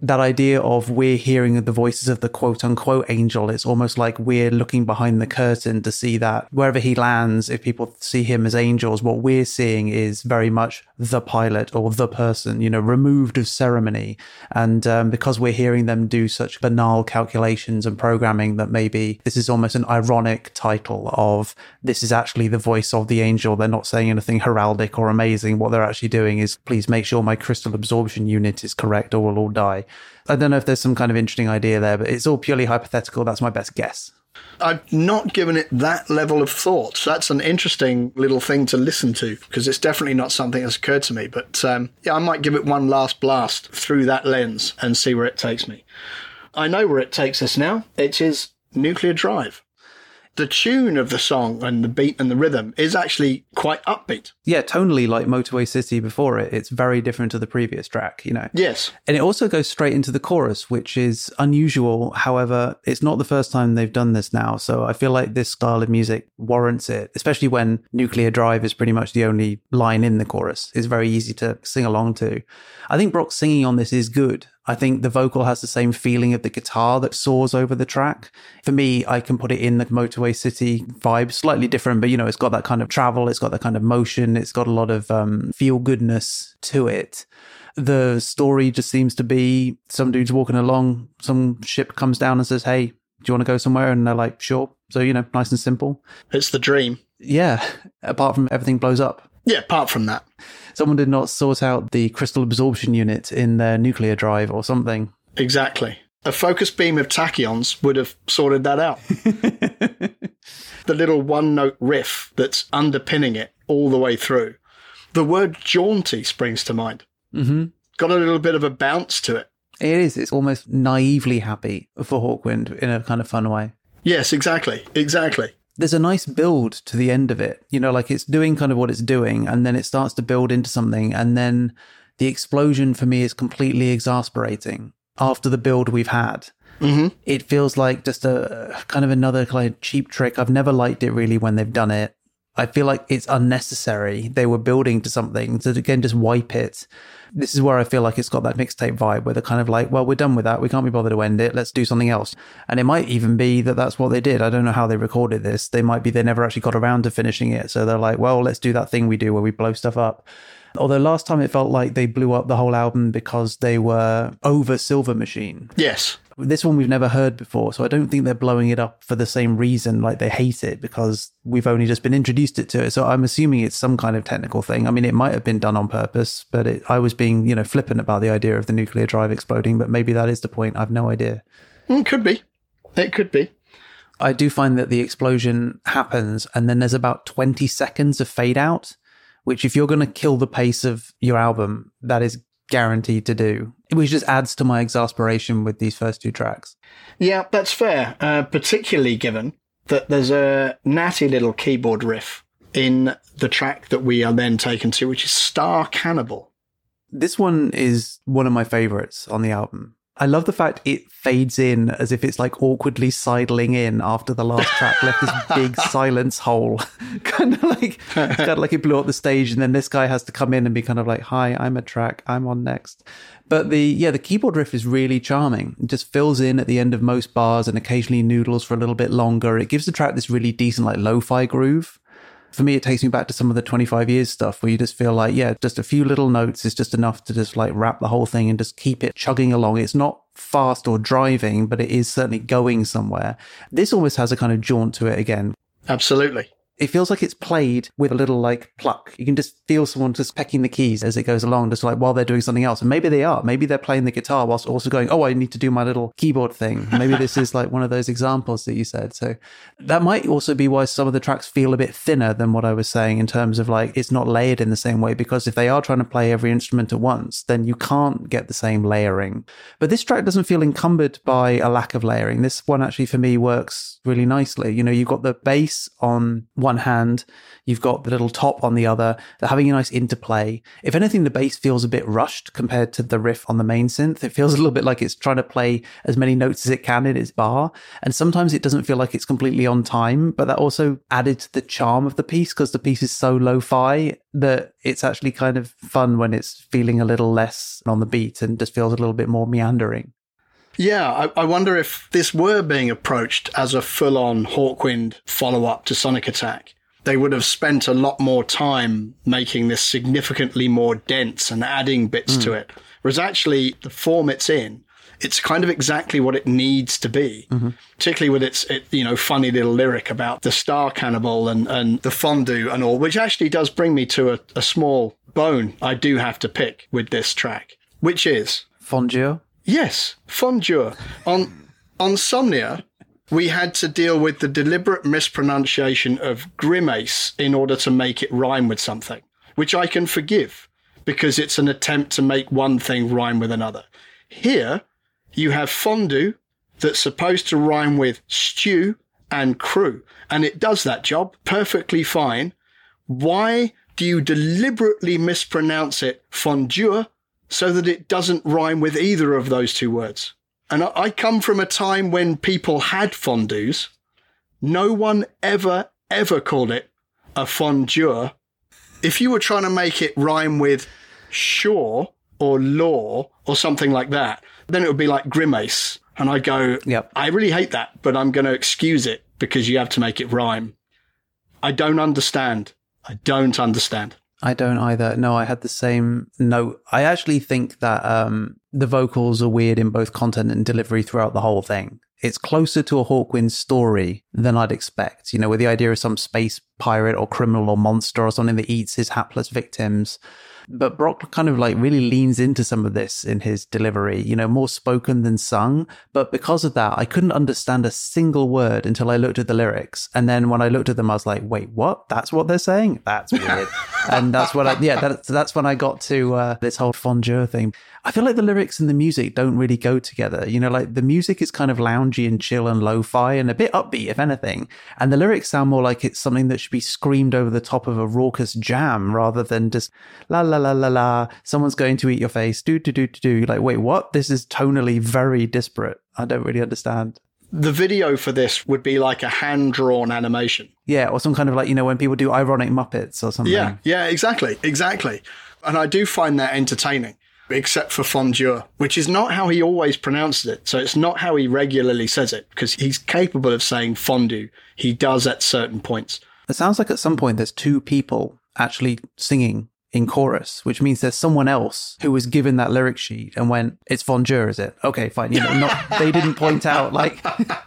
[SPEAKER 2] that idea of we're hearing the voices of the quote unquote angel. It's almost like we're looking behind the curtain to see that wherever he lands, if people see him as angels, what we're seeing is very much the pilot or the person, you know, removed of ceremony. And um, because we're hearing them do such banal calculations and programming, that maybe this is almost an ironic title of this is actually the voice of the angel. They're not saying anything heraldic or amazing. What they're actually doing is, please make sure my crystal absorption unit is correct or we'll all die. I don't know if there's some kind of interesting idea there, but it's all purely hypothetical. That's my best guess.
[SPEAKER 1] I've not given it that level of thought. So that's an interesting little thing to listen to, because it's definitely not something that's occurred to me. But um, yeah, I might give it one last blast through that lens and see where it takes me. I know where it takes us now. It is Nuclear Drive. The tune of the song and the beat and the rhythm is actually quite upbeat.
[SPEAKER 2] Yeah, tonally like Motorway City before it. It's very different to the previous track, you know.
[SPEAKER 1] Yes.
[SPEAKER 2] And it also goes straight into the chorus, which is unusual. However, it's not the first time they've done this now. So I feel like this style of music warrants it, especially when Nuclear Drive is pretty much the only line in the chorus. It's very easy to sing along to. I think Brock's singing on this is good. I think the vocal has the same feeling of the guitar that soars over the track. For me, I can put it in the Motorway City vibe, slightly different, but you know, it's got that kind of travel, it's got that kind of motion, it's got a lot of um, feel goodness to it. The story just seems to be some dude's walking along, some ship comes down and says, hey, do you want to go somewhere? And they're like, sure. So, you know, nice and simple.
[SPEAKER 1] It's the dream.
[SPEAKER 2] Yeah, apart from everything blows up.
[SPEAKER 1] Yeah, apart from that.
[SPEAKER 2] Someone did not sort out the crystal absorption unit in their nuclear drive or something.
[SPEAKER 1] Exactly. A focus beam of tachyons would have sorted that out. The little one-note riff that's underpinning it all the way through. The word jaunty springs to mind.
[SPEAKER 2] Mm-hmm.
[SPEAKER 1] Got a little bit of a bounce to it.
[SPEAKER 2] It is. It's almost naively happy for Hawkwind in a kind of fun way.
[SPEAKER 1] Yes, exactly. Exactly.
[SPEAKER 2] There's a nice build to the end of it. You know, like it's doing kind of what it's doing, and then it starts to build into something, and then the explosion for me is completely exasperating after the build we've had.
[SPEAKER 1] Mm-hmm.
[SPEAKER 2] It feels like just a kind of another kind of cheap trick. I've never liked it really when they've done it. I feel like it's unnecessary. They were building to something to, again, just wipe it. This is where I feel like it's got that mixtape vibe where they're kind of like, well, we're done with that. We can't be bothered to end it. Let's do something else. And it might even be that that's what they did. I don't know how they recorded this. They might be they never actually got around to finishing it. So they're like, well, let's do that thing we do where we blow stuff up. Although last time it felt like they blew up the whole album because they were over Silver Machine.
[SPEAKER 1] Yes.
[SPEAKER 2] This one we've never heard before, so I don't think they're blowing it up for the same reason, like they hate it because we've only just been introduced it to it. So I'm assuming it's some kind of technical thing. I mean, it might have been done on purpose, but it, I was being, you know, flippant about the idea of the nuclear drive exploding, but maybe that is the point. I've no idea.
[SPEAKER 1] It could be. It could be.
[SPEAKER 2] I do find that the explosion happens and then there's about twenty seconds of fade out, which if you're going to kill the pace of your album, that is guaranteed to do, which just adds to my exasperation with these first two tracks.
[SPEAKER 1] Yeah, that's fair, uh, particularly given that there's a natty little keyboard riff in the track that we are then taken to, which is Star Cannibal.
[SPEAKER 2] This one is one of my favorites on the album. I love the fact it fades in as if it's like awkwardly sidling in after the last track left this big silence hole. kind of like it's kind of like it blew up the stage, and then this guy has to come in and be kind of like, hi, I'm a track, I'm on next. But the yeah, the keyboard riff is really charming. It just fills in at the end of most bars and occasionally noodles for a little bit longer. It gives the track this really decent like lo-fi groove. For me, it takes me back to some of the twenty-five years stuff where you just feel like, yeah, just a few little notes is just enough to just like wrap the whole thing and just keep it chugging along. It's not fast or driving, but it is certainly going somewhere. This almost has a kind of jaunt to it again.
[SPEAKER 1] Absolutely.
[SPEAKER 2] It feels like it's played with a little like pluck. You can just feel someone just pecking the keys as it goes along, just like while they're doing something else. And maybe they are. Maybe they're playing the guitar whilst also going, oh, I need to do my little keyboard thing. Maybe this is like one of those examples that you said. So that might also be why some of the tracks feel a bit thinner than what I was saying in terms of like it's not layered in the same way, because if they are trying to play every instrument at once, then you can't get the same layering. But this track doesn't feel encumbered by a lack of layering. This one actually for me works really nicely. You know, you've got the bass on one one hand, you've got the little top on the other. They're having a nice interplay. If anything, the bass feels a bit rushed compared to the riff on the main synth. It feels a little bit like it's trying to play as many notes as it can in its bar. And sometimes it doesn't feel like it's completely on time, but that also added to the charm of the piece because the piece is so lo-fi that it's actually kind of fun when it's feeling a little less on the beat and just feels a little bit more meandering.
[SPEAKER 1] Yeah, I, I wonder if this were being approached as a full-on Hawkwind follow-up to Sonic Attack. They would have spent a lot more time making this significantly more dense and adding bits mm. to it. Whereas actually, the form it's in, it's kind of exactly what it needs to be, mm-hmm. particularly with its, it, you know, funny little lyric about the Star Cannibal and, and the fondue and all, which actually does bring me to a, a small bone I do have to pick with this track, which is...
[SPEAKER 2] Fondue?
[SPEAKER 1] Yes, fondue. On, on Somnia, we had to deal with the deliberate mispronunciation of grimace in order to make it rhyme with something, which I can forgive because it's an attempt to make one thing rhyme with another. Here, you have fondue that's supposed to rhyme with stew and crew, and it does that job perfectly fine. Why do you deliberately mispronounce it fondue so that it doesn't rhyme with either of those two words? And I come from a time when people had fondues. No one ever, ever called it a fondue. If you were trying to make it rhyme with shore or law or something like that, then it would be like grimace. And I go,
[SPEAKER 2] yep.
[SPEAKER 1] I really hate that, but I'm going to excuse it because you have to make it rhyme. I don't understand. I don't understand.
[SPEAKER 2] I don't either. No, I had the same note. I actually think that um, the vocals are weird in both content and delivery throughout the whole thing. It's closer to a Hawkwind story than I'd expect, you know, with the idea of some space pirate or criminal or monster or something that eats his hapless victims. But Brock kind of like really leans into some of this in his delivery, you know, more spoken than sung. But because of that, I couldn't understand a single word until I looked at the lyrics. And then when I looked at them, I was like, wait, what? That's what they're saying? That's weird. And that's what I, yeah, that's, that's when I got to uh, this whole fondue thing. I feel like the lyrics and the music don't really go together. You know, like the music is kind of loungy and chill and lo-fi and a bit upbeat, if anything. And the lyrics sound more like it's something that should be screamed over the top of a raucous jam rather than just la la la la la, someone's going to eat your face, do do do do do. You're like, wait, what? This is tonally very disparate. I don't really understand.
[SPEAKER 1] The video for this would be like a hand-drawn animation.
[SPEAKER 2] Yeah, or some kind of like, you know, when people do ironic Muppets or something.
[SPEAKER 1] Yeah, yeah, exactly, exactly. And I do find that entertaining. Except for fondue, which is not how he always pronounces it. So it's not how he regularly says it, because he's capable of saying fondue. He does at certain points.
[SPEAKER 2] It sounds like at some point there's two people actually singing in chorus, which means there's someone else who was given that lyric sheet and went, it's fondue, is it? Okay, fine. You know, not, they didn't point out like...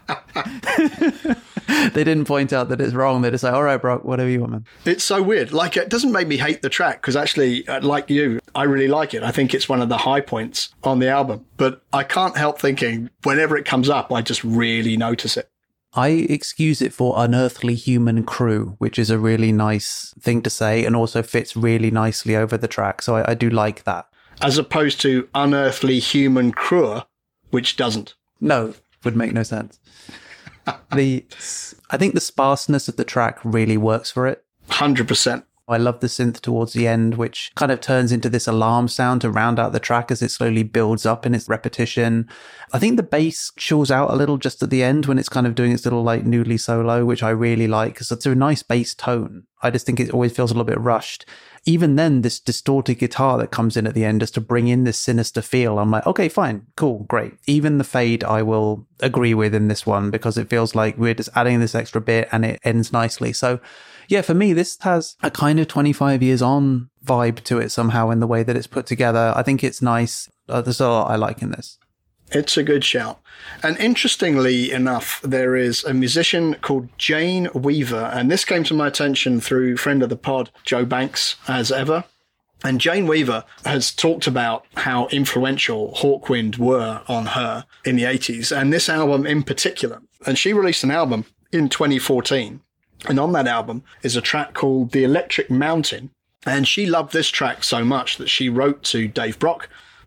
[SPEAKER 2] They didn't point out that it's wrong. They just say, all right, Brock, whatever you want, man.
[SPEAKER 1] It's so weird. Like, it doesn't make me hate the track because actually, uh, like you, I really like it. I think it's one of the high points on the album. But I can't help thinking whenever it comes up, I just really notice it.
[SPEAKER 2] I excuse it for unearthly human crew, which is a really nice thing to say and also fits really nicely over the track. So I, I do like that.
[SPEAKER 1] As opposed to unearthly human crew, which doesn't.
[SPEAKER 2] No, would make no sense. the I think the sparseness of the track really works for it.
[SPEAKER 1] one hundred percent.
[SPEAKER 2] I love the synth towards the end, which kind of turns into this alarm sound to round out the track as it slowly builds up in its repetition. I think the bass chills out a little just at the end when it's kind of doing its little like noodly solo, which I really like because it's a nice bass tone. I just think it always feels a little bit rushed. Even then, this distorted guitar that comes in at the end just to bring in this sinister feel, I'm like, okay, fine, cool, great. Even the fade I will agree with in this one because it feels like we're just adding this extra bit and it ends nicely. So yeah, for me, this has a kind of twenty-five years on vibe to it somehow in the way that it's put together. I think it's nice. Uh, there's a lot I like in this.
[SPEAKER 1] It's a good shout. And interestingly enough, there is a musician called Jane Weaver, and this came to my attention through friend of the pod, Joe Banks, as ever. And Jane Weaver has talked about how influential Hawkwind were on her in the eighties, and this album in particular. And she released an album in twenty fourteen, and on that album is a track called The Electric Mountain. And she loved this track so much that she wrote to Dave Brock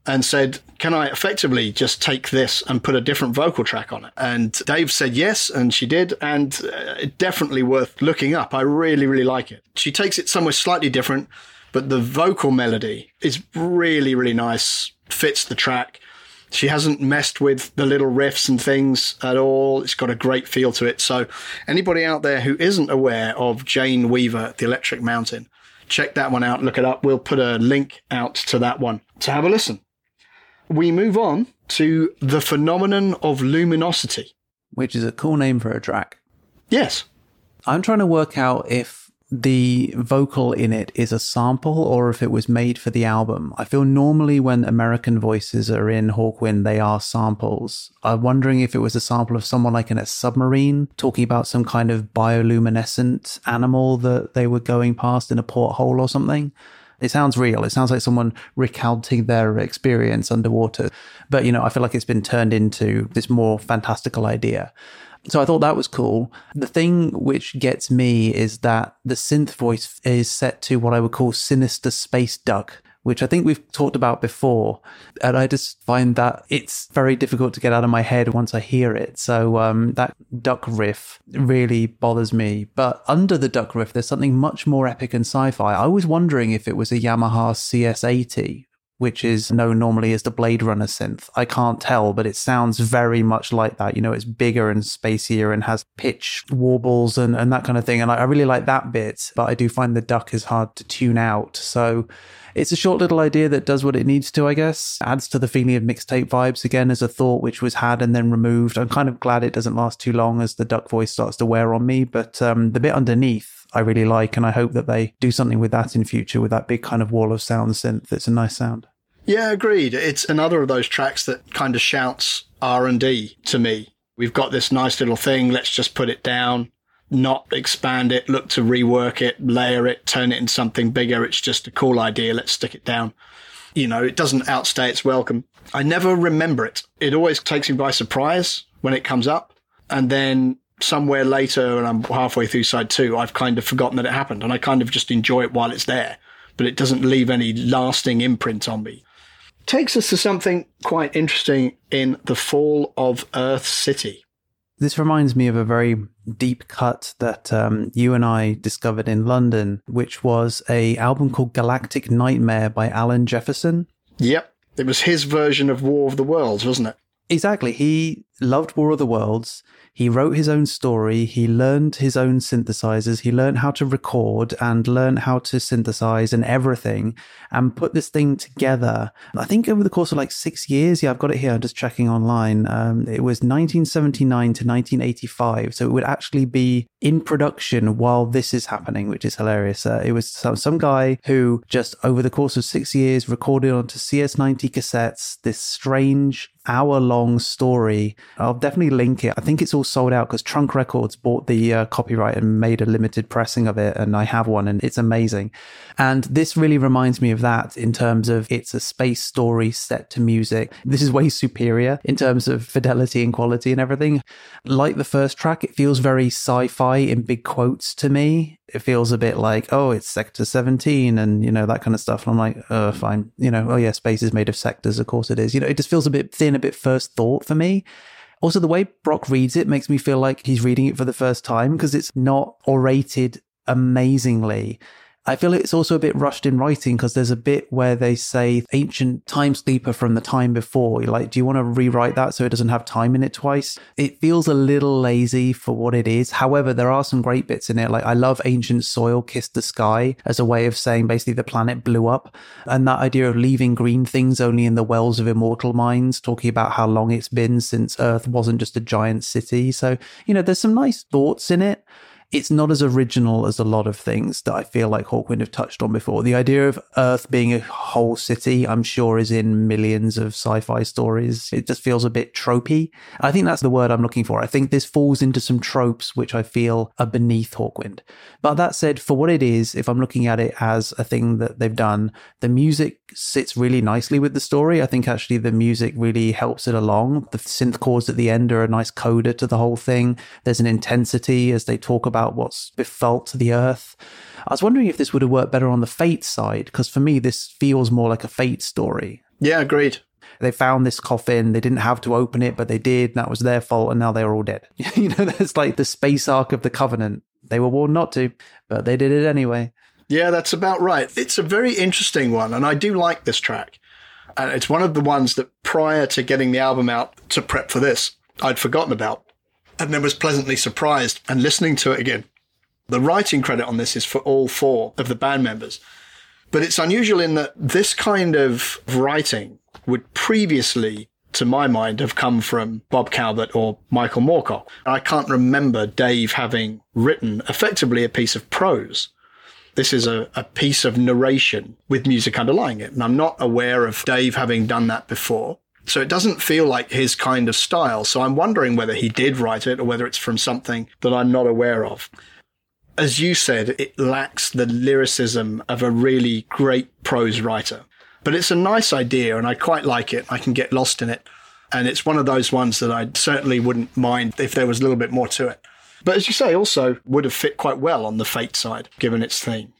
[SPEAKER 1] and said, can I effectively just take this and put a different vocal track on it? And Dave said yes, and she did, and uh, definitely worth looking up. I really, really like it. She takes it somewhere slightly different, but the vocal melody is really, really nice, fits the track. She hasn't messed with the little riffs and things at all. It's got a great feel to it. So anybody out there who isn't aware of Jane Weaver, The Electric Mountain, check that one out, look it up. We'll put a link out to that one to have a listen. We move on to The Phenomenon of Luminosity.
[SPEAKER 2] Which is a cool name for a track.
[SPEAKER 1] Yes.
[SPEAKER 2] I'm trying to work out if the vocal in it is a sample or if it was made for the album. I feel normally when American voices are in Hawkwind, they are samples. I'm wondering if it was a sample of someone like in a submarine talking about some kind of bioluminescent animal that they were going past in a porthole or something. It sounds real. It sounds like someone recounting their experience underwater. But, you know, I feel like it's been turned into this more fantastical idea. So I thought that was cool. The thing which gets me is that the synth voice is set to what I would call sinister space duck, which I think we've talked about before. And I just find that it's very difficult to get out of my head once I hear it. So um, that duck riff really bothers me. But under the duck riff, there's something much more epic and sci-fi. I was wondering if it was a Yamaha C S eighty, which is known normally as the Blade Runner synth. I can't tell, but it sounds very much like that. You know, it's bigger and spacier and has pitch warbles and, and that kind of thing. And I, I really like that bit, but I do find the duck is hard to tune out. So it's a short little idea that does what it needs to, I guess. Adds to the feeling of mixtape vibes again as a thought which was had and then removed. I'm kind of glad it doesn't last too long as the duck voice starts to wear on me. But um, the bit underneath I really like, and I hope that they do something with that in future with that big kind of wall of sound synth. It's a nice sound.
[SPEAKER 1] Yeah, agreed. It's another of those tracks that kind of shouts R and D to me. We've got this nice little thing. Let's just put it down, not expand it, look to rework it, layer it, turn it into something bigger. It's just a cool idea. Let's stick it down. You know, it doesn't outstay its welcome. I never remember it. It always takes me by surprise when it comes up. And then somewhere later, and I'm halfway through side two, I've kind of forgotten that it happened. And I kind of just enjoy it while it's there. But it doesn't leave any lasting imprint on me. Takes us to something quite interesting in The Fall of Earth City.
[SPEAKER 2] This reminds me of a very deep cut that um, you and I discovered in London, which was a album called Galactic Nightmare by Alan Jefferson.
[SPEAKER 1] Yep. It was his version of War of the Worlds, wasn't it?
[SPEAKER 2] Exactly. He loved War of the Worlds. He wrote his own story. He learned his own synthesizers. He learned how to record and learned how to synthesize and everything and put this thing together. I think over the course of like six years. Yeah, I've got it here. I'm just checking online. Um, it was nineteen seventy-nine to nineteen eighty-five. So it would actually be in production while this is happening, which is hilarious. Uh, it was some, some guy who just over the course of six years recorded onto C S ninety cassettes this strange hour-long story. I'll definitely link it. I think it's all sold out because Trunk Records bought the uh, copyright and made a limited pressing of it, and I have one, and it's amazing. And this really reminds me of that in terms of it's a space story set to music. This is way superior in terms of fidelity and quality and everything. Like the first track, it feels very sci-fi in big quotes to me. It feels a bit like, oh, it's Sector seventeen and, you know, that kind of stuff. And I'm like, oh, fine. You know, oh yeah, space is made of sectors. Of course it is. You know, it just feels a bit thin, a bit first thought for me. Also, the way Brock reads it makes me feel like he's reading it for the first time because it's not orated amazingly. I feel it's also a bit rushed in writing because there's a bit where they say ancient time sleeper from the time before. You're like, do you want to rewrite that so it doesn't have time in it twice? It feels a little lazy for what it is. However, there are some great bits in it. Like I love ancient soil kissed the sky as a way of saying basically the planet blew up. And that idea of leaving green things only in the wells of immortal minds, talking about how long it's been since Earth wasn't just a giant city. So, you know, there's some nice thoughts in it. It's not as original as a lot of things that I feel like Hawkwind have touched on before. The idea of Earth being a whole city, I'm sure, is in millions of sci-fi stories. It just feels a bit tropey. I think that's the word I'm looking for. I think this falls into some tropes which I feel are beneath Hawkwind. But that said, for what it is, if I'm looking at it as a thing that they've done, the music sits really nicely with the story. I think actually the music really helps it along. The synth chords at the end are a nice coda to the whole thing. There's an intensity as they talk about what's befelt the Earth. I was wondering if this would have worked better on the Fate side, because for me, this feels more like a Fate story.
[SPEAKER 1] Yeah, agreed.
[SPEAKER 2] They found this coffin. They didn't have to open it, but they did. And that was their fault. And now they're all dead. You know, that's like the space arc of the Covenant. They were warned not to, but they did it anyway.
[SPEAKER 1] Yeah, that's about right. It's a very interesting one. And I do like this track. And it's one of the ones that prior to getting the album out to prep for this, I'd forgotten about. And then was pleasantly surprised and listening to it again. The writing credit on this is for all four of the band members. But it's unusual in that this kind of writing would previously, to my mind, have come from Bob Calvert or Michael Moorcock. I can't remember Dave having written effectively a piece of prose. This is a, a piece of narration with music underlying it. And I'm not aware of Dave having done that before. So it doesn't feel like his kind of style. So I'm wondering whether he did write it or whether it's from something that I'm not aware of. As you said, it lacks the lyricism of a really great prose writer. But it's a nice idea and I quite like it. I can get lost in it. And it's one of those ones that I certainly wouldn't mind if there was a little bit more to it. But as you say, also would have fit quite well on the Fate side, given its theme.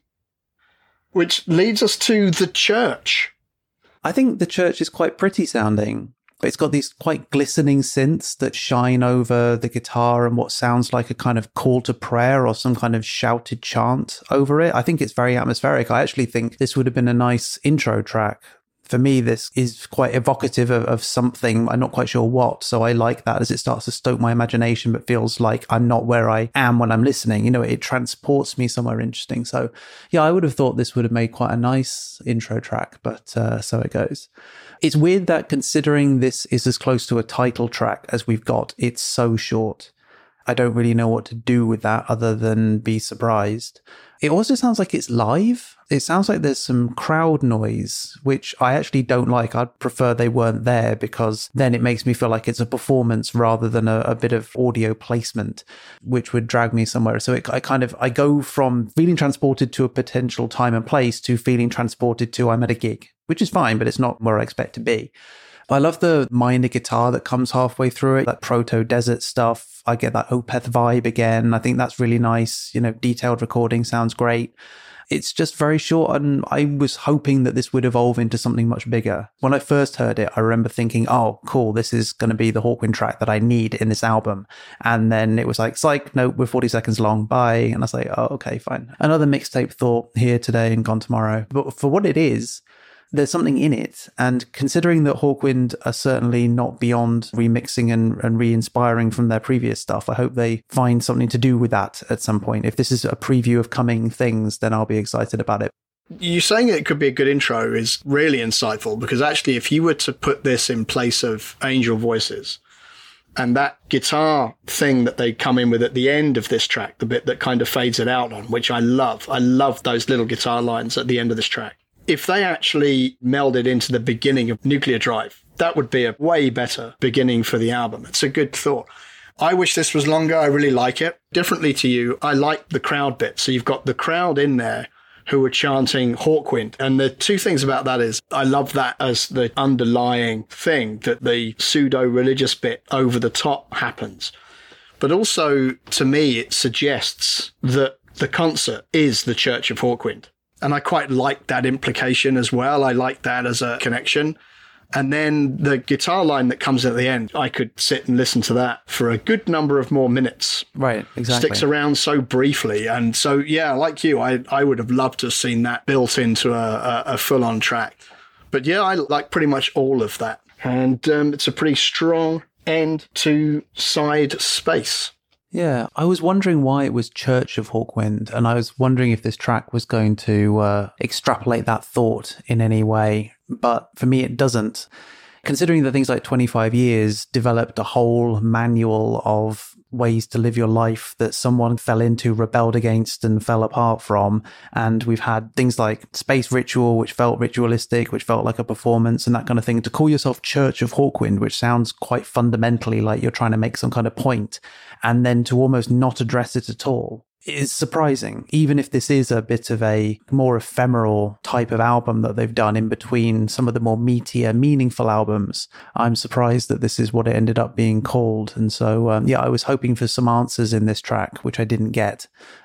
[SPEAKER 1] Which leads us to The Church.
[SPEAKER 2] I think The Church is quite pretty sounding. It's got these quite glistening synths that shine over the guitar and what sounds like a kind of call to prayer or some kind of shouted chant over it. I think it's very atmospheric. I actually think this would have been a nice intro track. For me, this is quite evocative of, of something. I'm not quite sure what. So I like that as it starts to stoke my imagination, but feels like I'm not where I am when I'm listening. You know, it transports me somewhere interesting. So yeah, I would have thought this would have made quite a nice intro track, but uh, so it goes. It's weird that considering this is as close to a title track as we've got, it's so short. I don't really know what to do with that other than be surprised. It also sounds like it's live. It sounds like there's some crowd noise, which I actually don't like. I'd prefer they weren't there because then it makes me feel like it's a performance rather than a, a bit of audio placement, which would drag me somewhere. So it, I kind of, I go from feeling transported to a potential time and place to feeling transported to I'm at a gig, which is fine, but it's not where I expect to be. I love the minor guitar that comes halfway through it, that proto-desert stuff. I get that Opeth vibe again. I think that's really nice. You know, detailed recording sounds great. It's just very short, and I was hoping that this would evolve into something much bigger. When I first heard it, I remember thinking, oh, cool, this is going to be the Hawkwind track that I need in this album. And then it was like, psych, nope, we're forty seconds long, bye. And I was like, oh, okay, fine. Another mixtape thought, here today and gone tomorrow. But for what it is, there's something in it. And considering that Hawkwind are certainly not beyond remixing and, and re-inspiring from their previous stuff, I hope they find something to do with that at some point. If this is a preview of coming things, then I'll be excited about it.
[SPEAKER 1] You saying it could be a good intro is really insightful, because actually if you were to put this in place of Angel Voices and that guitar thing that they come in with at the end of this track, the bit that kind of fades it out on, which I love. I love those little guitar lines at the end of this track. If they actually melded into the beginning of Nuclear Drive, that would be a way better beginning for the album. It's a good thought. I wish this was longer. I really like it. Differently to you, I like the crowd bit. So you've got the crowd in there who are chanting Hawkwind. And the two things about that is I love that as the underlying thing, that the pseudo-religious bit over the top happens. But also, to me, it suggests that the concert is the Church of Hawkwind. And I quite like that implication as well. I like that as a connection. And then the guitar line that comes at the end, I could sit and listen to that for a good number of more minutes.
[SPEAKER 2] Right, exactly.
[SPEAKER 1] Sticks around so briefly. And so, yeah, like you, I, I would have loved to have seen that built into a, a, a full-on track. But yeah, I like pretty much all of that. And um, it's a pretty strong end to Side Space.
[SPEAKER 2] Yeah, I was wondering why it was Church of Hawkwind, and I was wondering if this track was going to uh, extrapolate that thought in any way, but for me it doesn't. Considering that things like twenty-five years developed a whole manual of ways to live your life that someone fell into, rebelled against, and fell apart from. And we've had things like Space Ritual, which felt ritualistic, which felt like a performance and that kind of thing. To call yourself Church of Hawkwind, which sounds quite fundamentally like you're trying to make some kind of point, and then to almost not address it at all, is surprising, even if this is a bit of a more ephemeral type of album that they've done in between some of the more meatier, meaningful albums. I'm surprised that this is what it ended up being called. And so, um, yeah, I was hoping for some answers in this track, which I didn't get.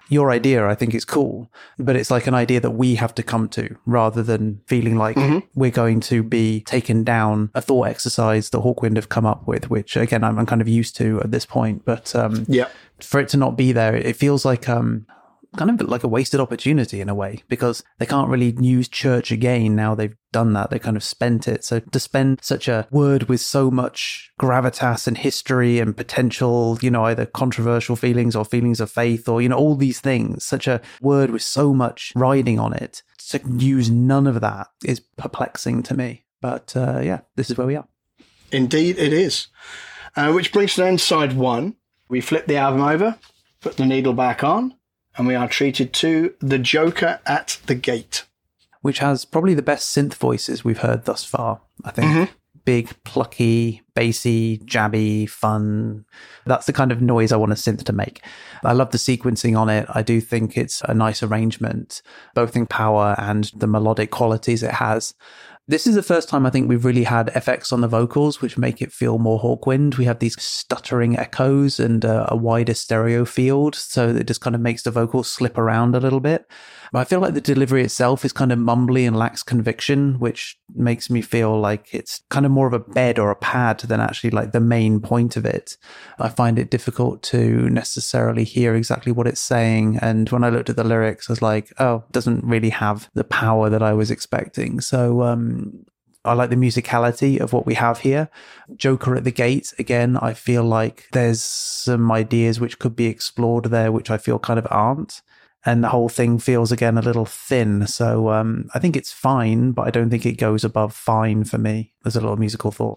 [SPEAKER 2] your idea, I think, is cool, but it's like an idea that we have to come to rather than feeling like mm-hmm. we're going to be taken down a thought exercise that Hawkwind have come up with, which again, I'm, I'm kind of used to at this point. But um,
[SPEAKER 1] yeah.
[SPEAKER 2] for it to not be there, it feels like um, kind of like a wasted opportunity in a way, because they can't really use church again now they've done that. They kind of spent it. So to spend such a word with so much gravitas and history and potential, you know, either controversial feelings or feelings of faith or, you know, all these things, such a word with so much riding on it, to use none of that is perplexing to me. But uh, yeah, this is where we are.
[SPEAKER 1] Indeed it is. Uh, which brings us then side one. We flip the album over, put the needle back on, and we are treated to The Joker at the Gate,
[SPEAKER 2] which has probably the best synth voices we've heard thus far, I think. Mm-hmm. Big, plucky, bassy, jabby, fun. That's the kind of noise I want a synth to make. I love the sequencing on it. I do think it's a nice arrangement, both in power and the melodic qualities it has. This is the first time I think we've really had effects on the vocals, which make it feel more Hawkwind. We have these stuttering echoes and uh, a wider stereo field, so it just kind of makes the vocals slip around a little bit. But I feel like the delivery itself is kind of mumbly and lacks conviction, which makes me feel like it's kind of more of a bed or a pad than actually like the main point of it. I find it difficult to necessarily hear exactly what it's saying. And when I looked at the lyrics, I was like, oh, it doesn't really have the power that I was expecting. So, um, I like the musicality of what we have here. Joker at the Gate, again, I feel like there's some ideas which could be explored there, which I feel kind of aren't. And the whole thing feels, again, a little thin. So um, I think it's fine, but I don't think it goes above fine for me. There's a lot of musical thought.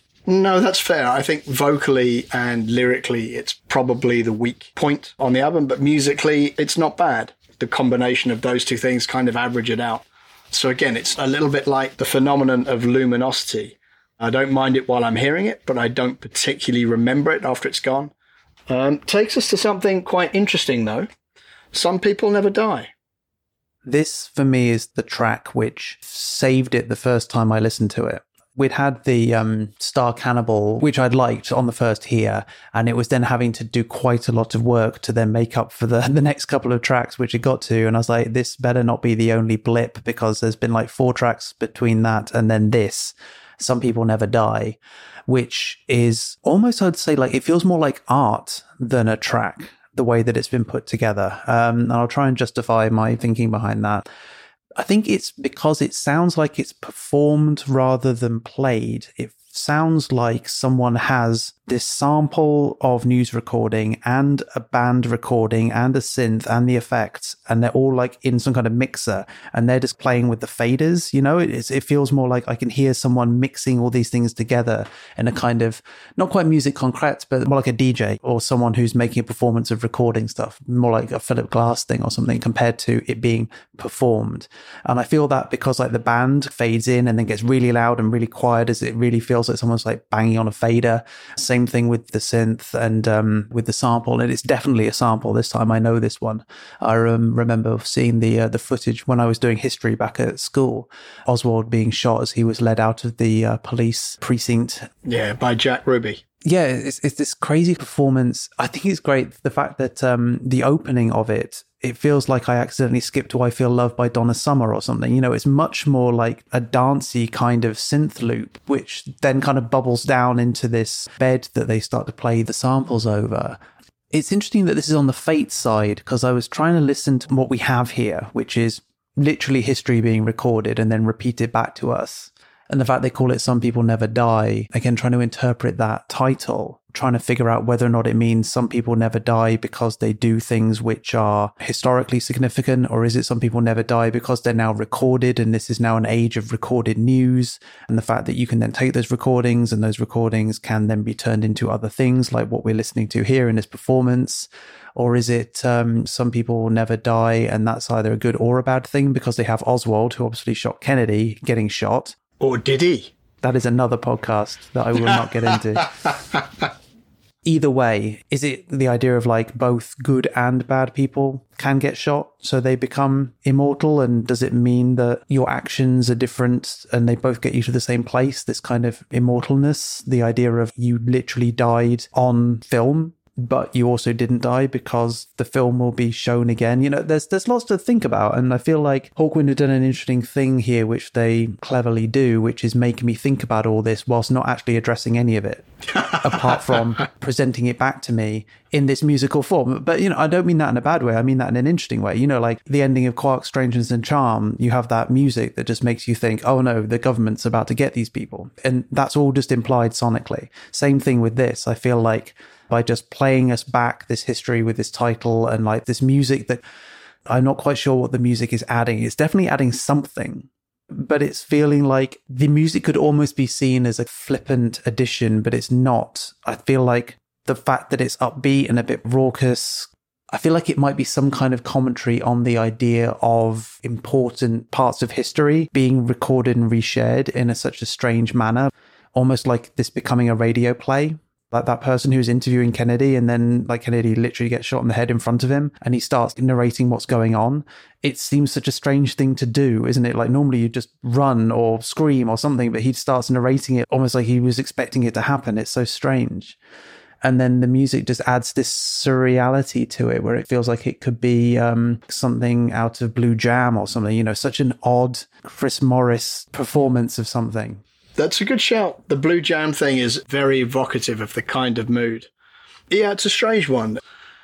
[SPEAKER 1] No, that's fair. I think vocally and lyrically, it's probably the weak point on the album, but musically, it's not bad. The combination of those two things kind of average it out. So again, it's a little bit like the phenomenon of luminosity. I don't mind it while I'm hearing it, but I don't particularly remember it after it's gone. Um, takes us to something quite interesting, though. Some People Never Die.
[SPEAKER 2] This, for me, is the track which saved it the first time I listened to it. We'd had the um, Star Cannibal, which I'd liked on the first hear, and it was then having to do quite a lot of work to then make up for the, the next couple of tracks, which it got to. And I was like, this better not be the only blip, because there's been like four tracks between that and then this, Some People Never Die, which is almost, I'd say, like, it feels more like art than a track, the way that it's been put together. Um, and I'll try and justify my thinking behind that. I think it's because it sounds like it's performed rather than played. It sounds like someone has this sample of news recording and a band recording and a synth and the effects, and they're all like in some kind of mixer, and they're just playing with the faders. You know, it, it feels more like I can hear someone mixing all these things together in a kind of, not quite musique concrète, but more like a D J or someone who's making a performance of recording stuff, more like a Philip Glass thing or something, compared to it being performed. And I feel that because like the band fades in and then gets really loud and really quiet, as it really feels like someone's like banging on a fader. Same thing with the synth and um, with the sample, and it's definitely a sample this time. I know this one. I um, remember seeing the uh, the footage when I was doing history back at school. Oswald being shot as he was led out of the uh, police precinct.
[SPEAKER 1] Yeah, by Jack Ruby.
[SPEAKER 2] Yeah, it's, it's this crazy performance. I think it's great, the fact that um, the opening of it, it feels like I accidentally skipped to I Feel Loved by Donna Summer or something. You know, it's much more like a dancey kind of synth loop, which then kind of bubbles down into this bed that they start to play the samples over. It's interesting that this is on the Fate side, because I was trying to listen to what we have here, which is literally history being recorded and then repeated back to us. And the fact they call it Some People Never Die, again, trying to interpret that title, trying to figure out whether or not it means some people never die because they do things which are historically significant, or is it some people never die because they're now recorded and this is now an age of recorded news, and the fact that you can then take those recordings and those recordings can then be turned into other things like what we're listening to here in this performance. Or is it um, some people never die and that's either a good or a bad thing because they have Oswald, who obviously shot Kennedy, getting shot.
[SPEAKER 1] Or did he?
[SPEAKER 2] That is another podcast that I will not get into. Either way, is it the idea of like both good and bad people can get shot, so they become immortal? And does it mean that your actions are different and they both get you to the same place? This kind of immortalness, the idea of you literally died on film. but you also didn't die because the film will be shown again. You know, there's there's lots to think about, and I feel like Hawkwind have done an interesting thing here, which they cleverly do, which is making me think about all this whilst not actually addressing any of it, apart from presenting it back to me in this musical form. But, you know, I don't mean that in a bad way. I mean that in an interesting way. You know, like the ending of Quark, Strangeness and Charm, you have that music that just makes you think, oh no, the government's about to get these people. And that's all just implied sonically. Same thing with this. I feel like by just playing us back this history with this title and like this music that I'm not quite sure what the music is adding. It's definitely adding something, but it's feeling like the music could almost be seen as a flippant addition, but it's not. I feel like the fact that it's upbeat and a bit raucous, I feel like it might be some kind of commentary on the idea of important parts of history being recorded and reshared in a, such a strange manner, almost like this becoming a radio play. Like that person who's interviewing Kennedy, and then like Kennedy literally gets shot in the head in front of him and he starts narrating what's going on. It seems such a strange thing to do, isn't it? Like normally you just run or scream or something, but he starts narrating it almost like he was expecting it to happen. It's so strange. And then the music just adds this surreality to it where it feels like it could be um, something out of Blue Jam or something, you know, such an odd Chris Morris performance of something.
[SPEAKER 1] That's a good shout. The Blue Jam thing is very evocative of the kind of mood. Yeah, it's a strange one.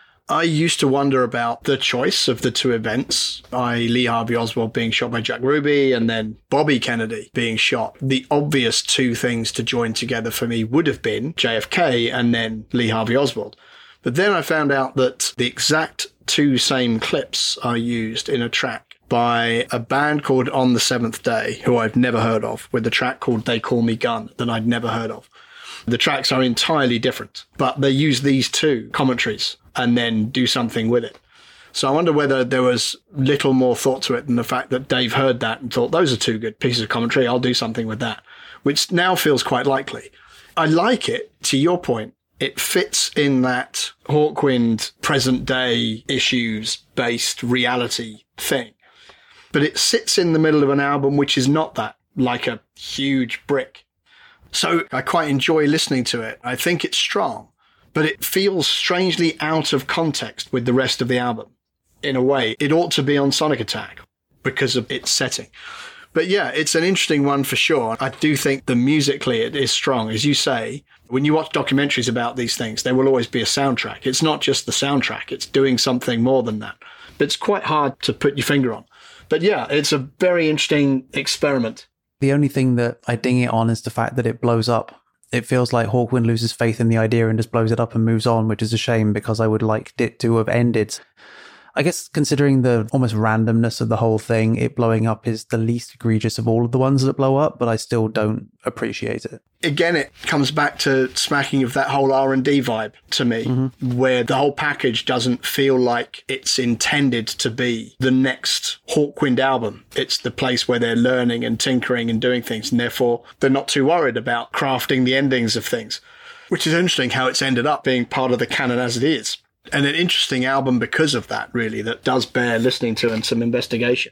[SPEAKER 1] I used to wonder about the choice of the two events, that is. Lee Harvey Oswald being shot by Jack Ruby and then Bobby Kennedy being shot. The obvious two things to join together for me would have been J F K and then Lee Harvey Oswald. But then I found out that the exact two same clips are used in a track by a band called On the Seventh Day, who I've never heard of, with a track called They Call Me Gun that I'd never heard of. The tracks are entirely different, but they use these two commentaries and then do something with it. So I wonder whether there was little more thought to it than the fact that Dave heard that and thought, those are two good pieces of commentary, I'll do something with that, which now feels quite likely. I like it, to your point. It fits in that Hawkwind present day issues based reality thing. But it sits in the middle of an album which is not that, like a huge brick. So I quite enjoy listening to it. I think it's strong, but it feels strangely out of context with the rest of the album. In a way, it ought to be on Sonic Attack because of its setting. But yeah, it's an interesting one for sure. I do think the musically it is strong. As you say, when you watch documentaries about these things, there will always be a soundtrack. It's not just the soundtrack. It's doing something more than that. But it's quite hard to put your finger on. But yeah, it's a very interesting experiment.
[SPEAKER 2] The only thing that I ding it on is the fact that it blows up. It feels like Hawkwind loses faith in the idea and just blows it up and moves on, which is a shame because I would like it to have ended. I guess considering the almost randomness of the whole thing, it blowing up is the least egregious of all of the ones that blow up, but I still don't appreciate it.
[SPEAKER 1] Again, it comes back to smacking of that whole R and D vibe to me, mm-hmm. where the whole package doesn't feel like it's intended to be the next Hawkwind album. It's the place where they're learning and tinkering and doing things, and therefore they're not too worried about crafting the endings of things, which is interesting how it's ended up being part of the canon as it is. And an interesting album because of that, really, that does bear listening to and some investigation.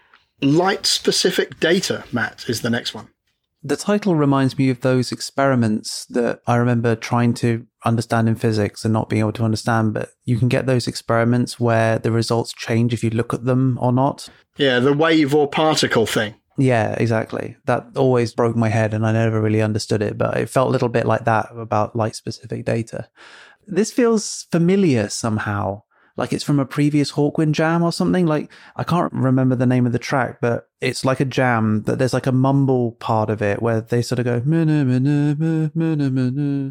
[SPEAKER 1] Light-specific data, Matt, is the next one.
[SPEAKER 2] The title reminds me of those experiments that I remember trying to understand in physics and not being able to understand, but you can get those experiments where the results change if you look at them or not.
[SPEAKER 1] Yeah, the wave or particle thing.
[SPEAKER 2] Yeah, exactly. That always broke my head and I never really understood it, but it felt a little bit like that about light-specific data. This feels familiar somehow, like it's from a previous Hawkwind jam or something. Like, I can't remember the name of the track, but it's like a jam that there's like a mumble part of it where they sort of go, meh-na, meh-na, meh, meh-na, meh-na.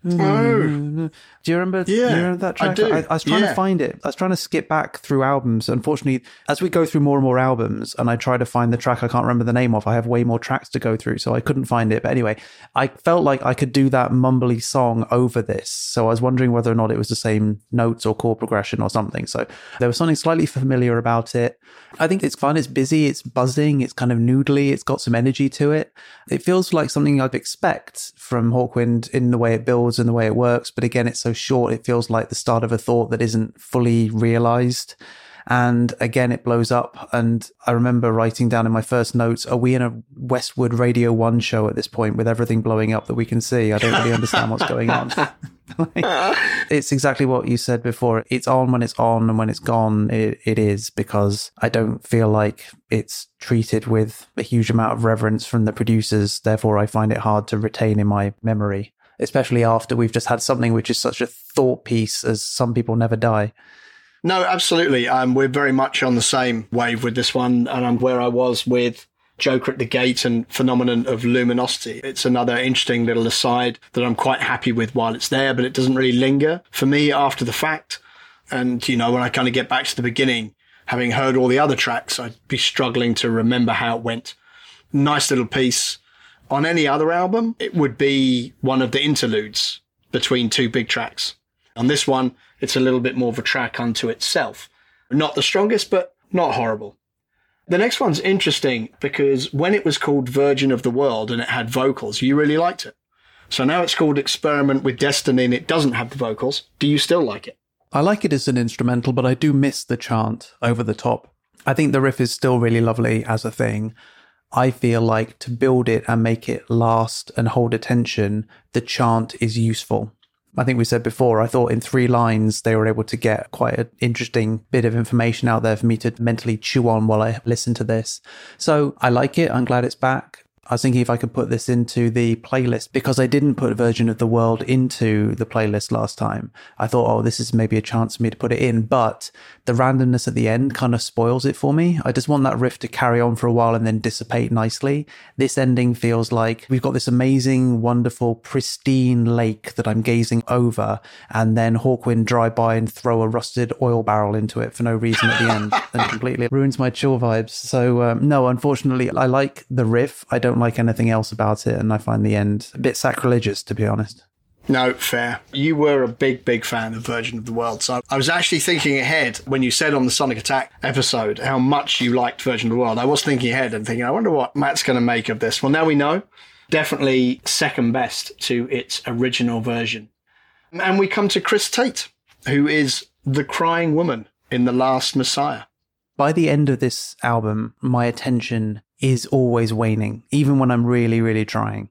[SPEAKER 1] Oh.
[SPEAKER 2] Do you remember,
[SPEAKER 1] yeah,
[SPEAKER 2] do you remember that track?
[SPEAKER 1] I do.
[SPEAKER 2] I, I was trying
[SPEAKER 1] yeah.
[SPEAKER 2] to find it. I was trying to skip back through albums. Unfortunately, as we go through more and more albums and I try to find the track I can't remember the name of, I have way more tracks to go through, so I couldn't find it. But anyway, I felt like I could do that mumbly song over this. So I was wondering whether or not it was the same notes or chord progression or something. So there was something slightly familiar about it. I think it's fun. It's busy. It's buzzing. It's kind of noodly. It's got some energy to it. It feels like something I'd expect from Hawkwind in the way it builds and the way it works. But again, it's so short. It feels like the start of a thought that isn't fully realized. And again, it blows up. And I remember writing down in my first notes, are we in a Westwood Radio one show at this point with everything blowing up that we can see? I don't really understand what's going on. like, it's exactly what you said before. It's on when it's on, and when it's gone, it, it is, because I don't feel like it's treated with a huge amount of reverence from the producers. Therefore, I find it hard to retain in my memory, especially after we've just had something which is such a thought piece as Some People Never Die.
[SPEAKER 1] No, absolutely. Um, we're very much on the same wave with this one, and I'm where I was with Joker at the Gate and Phenomenon of Luminosity. It's another interesting little aside that I'm quite happy with while it's there, but it doesn't really linger for me after the fact. And, you know, when I kind of get back to the beginning, having heard all the other tracks, I'd be struggling to remember how it went. Nice little piece. On any other album, it would be one of the interludes between two big tracks. On this one, it's a little bit more of a track unto itself. Not the strongest, but not horrible. The next one's interesting because when it was called Virgin of the World and it had vocals, you really liked it. So now it's called Experiment with Destiny and it doesn't have the vocals. Do you still like it?
[SPEAKER 2] I like it as an instrumental, but I do miss the chant over the top. I think the riff is still really lovely as a thing. I feel like to build it and make it last and hold attention, the chant is useful. I think we said before, I thought in three lines they were able to get quite an interesting bit of information out there for me to mentally chew on while I listen to this. So I like it. I'm glad it's back. I was thinking if I could put this into the playlist, because I didn't put Virgin of the World into the playlist last time. I thought, oh, this is maybe a chance for me to put it in, but the randomness at the end kind of spoils it for me. I just want that riff to carry on for a while and then dissipate nicely. This ending feels like we've got this amazing, wonderful, pristine lake that I'm gazing over, and then Hawkwind drive by and throw a rusted oil barrel into it for no reason at the end, and completely ruins my chill vibes. So um, no, unfortunately, I like the riff. I don't like anything else about it, and I find the end a bit sacrilegious, to be honest.
[SPEAKER 1] No, fair. You were a big, big fan of Virgin of the World, so I was actually thinking ahead when you said on the Sonic Attack episode how much you liked Virgin of the World. I was thinking ahead and thinking, I wonder what Matt's going to make of this. Well, now we know. Definitely second best to its original version. And we come to Chris Tate, who is the crying woman in The Last Messiah.
[SPEAKER 2] By the end of this album, my attention is always waning, even when I'm really, really trying.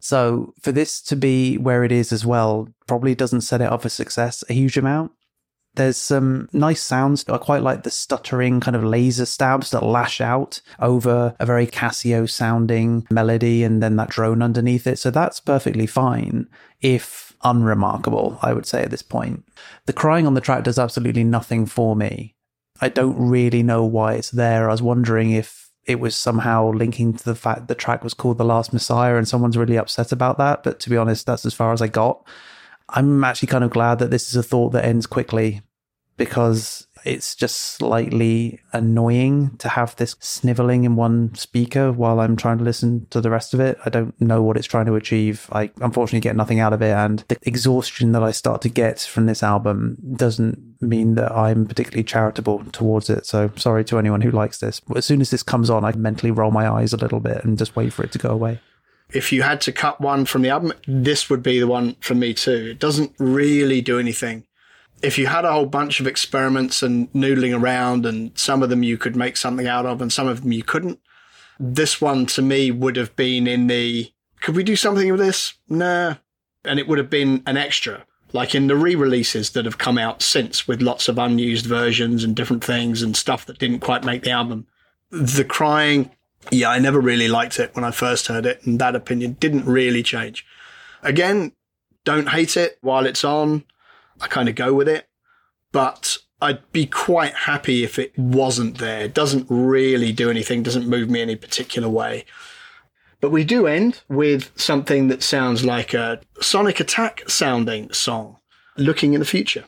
[SPEAKER 2] So for this to be where it is as well, probably doesn't set it up for success a huge amount. There's some nice sounds. I quite like the stuttering kind of laser stabs that lash out over a very Casio sounding melody and then that drone underneath it. So that's perfectly fine, if unremarkable, I would say at this point. The crying on the track does absolutely nothing for me. I don't really know why it's there. I was wondering if it was somehow linking to the fact the track was called The Last Messiah and someone's really upset about that. But to be honest, that's as far as I got. I'm actually kind of glad that this is a thought that ends quickly, because it's just slightly annoying to have this sniveling in one speaker while I'm trying to listen to the rest of it. I don't know what it's trying to achieve. I unfortunately get nothing out of it, and the exhaustion that I start to get from this album doesn't mean that I'm particularly charitable towards it. So sorry to anyone who likes this. But as soon as this comes on, I mentally roll my eyes a little bit and just wait for it to go away.
[SPEAKER 1] If you had to cut one from the album, this would be the one for me too. It doesn't really do anything. If you had a whole bunch of experiments and noodling around, and some of them you could make something out of and some of them you couldn't, this one to me would have been in the, could we do something with this? Nah. And it would have been an extra, like in the re-releases that have come out since, with lots of unused versions and different things and stuff that didn't quite make the album. The crying, yeah, I never really liked it when I first heard it, and that opinion didn't really change. Again, don't hate it while it's on. I kind of go with it, but I'd be quite happy if it wasn't there. It doesn't really do anything, doesn't move me any particular way. But we do end with something that sounds like a Sonic Attack sounding song, Looking in the Future.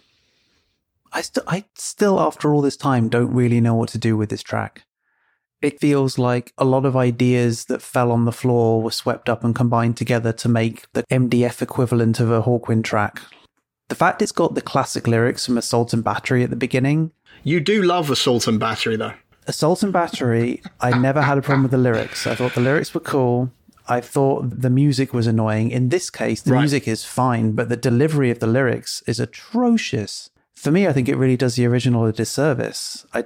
[SPEAKER 2] I, st- I still, after all this time, don't really know what to do with this track. It feels like a lot of ideas that fell on the floor were swept up and combined together to make the M D F equivalent of a Hawkwind track. The fact it's got the classic lyrics from Assault and Battery at the beginning.
[SPEAKER 1] You do love Assault and Battery, though.
[SPEAKER 2] Assault and Battery, I never had a problem with the lyrics. I thought the lyrics were cool. I thought the music was annoying. In this case, the right. music is fine, but the delivery of the lyrics is atrocious. For me, I think it really does the original a disservice. I don't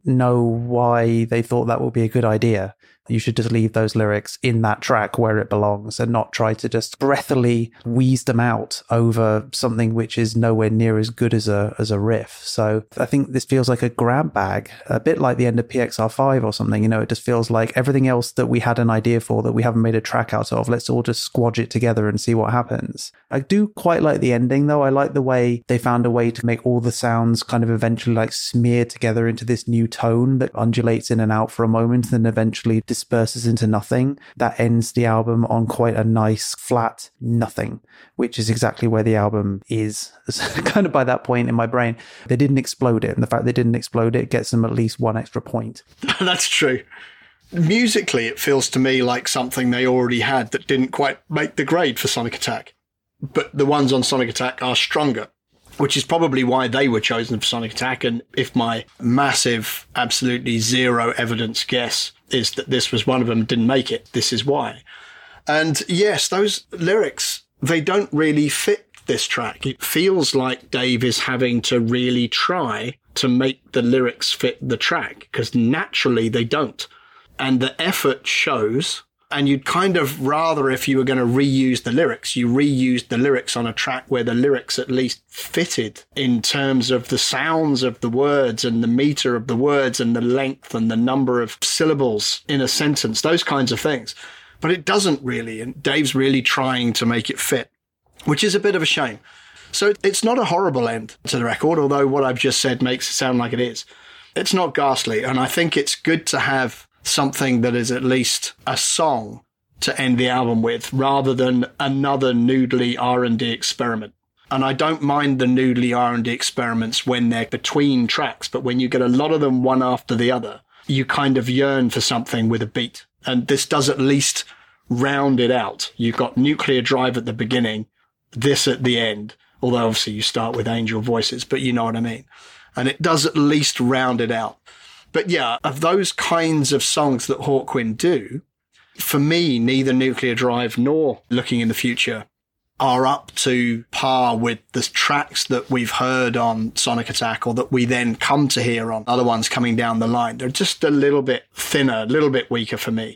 [SPEAKER 2] know why they thought that would be a good idea. You should just leave those lyrics in that track where it belongs and not try to just breathily wheeze them out over something which is nowhere near as good as a as a riff. So I think this feels like a grab bag, a bit like the end of P X R five or something. You know, it just feels like everything else that we had an idea for that we haven't made a track out of, let's all just squodge it together and see what happens. I do quite like the ending though. I like the way they found a way to make all the sounds kind of eventually like smear together into this new tone that undulates in and out for a moment and eventually disperses into nothing. That ends the album on quite a nice flat nothing, which is exactly where the album is. Kind of by that point in my brain, they didn't explode it, and the fact they didn't explode it gets them at least one extra point.
[SPEAKER 1] That's true. Musically, it feels to me like something they already had that didn't quite make the grade for Sonic Attack. But the ones on Sonic Attack are stronger, which is probably why they were chosen for Sonic Attack. And if my massive, absolutely zero evidence guess is that this was one of them, didn't make it, this is why. And yes, those lyrics, they don't really fit this track. It feels like Dave is having to really try to make the lyrics fit the track, because naturally they don't. And the effort shows. And you'd kind of rather, if you were going to reuse the lyrics, you reused the lyrics on a track where the lyrics at least fitted in terms of the sounds of the words and the meter of the words and the length and the number of syllables in a sentence, those kinds of things. But it doesn't really. And Dave's really trying to make it fit, which is a bit of a shame. So it's not a horrible end to the record, although what I've just said makes it sound like it is. It's not ghastly. And I think it's good to have something that is at least a song to end the album with, rather than another noodly R and D experiment. And I don't mind the noodly R and D experiments when they're between tracks, but when you get a lot of them one after the other, you kind of yearn for something with a beat. And this does at least round it out. You've got Nuclear Drive at the beginning, this at the end, although obviously you start with Angel Voices, but you know what I mean. And it does at least round it out. But yeah, of those kinds of songs that Hawkwind do, for me, neither Nuclear Drive nor Looking in the Future are up to par with the tracks that we've heard on Sonic Attack, or that we then come to hear on other ones coming down the line. They're just a little bit thinner, a little bit weaker for me.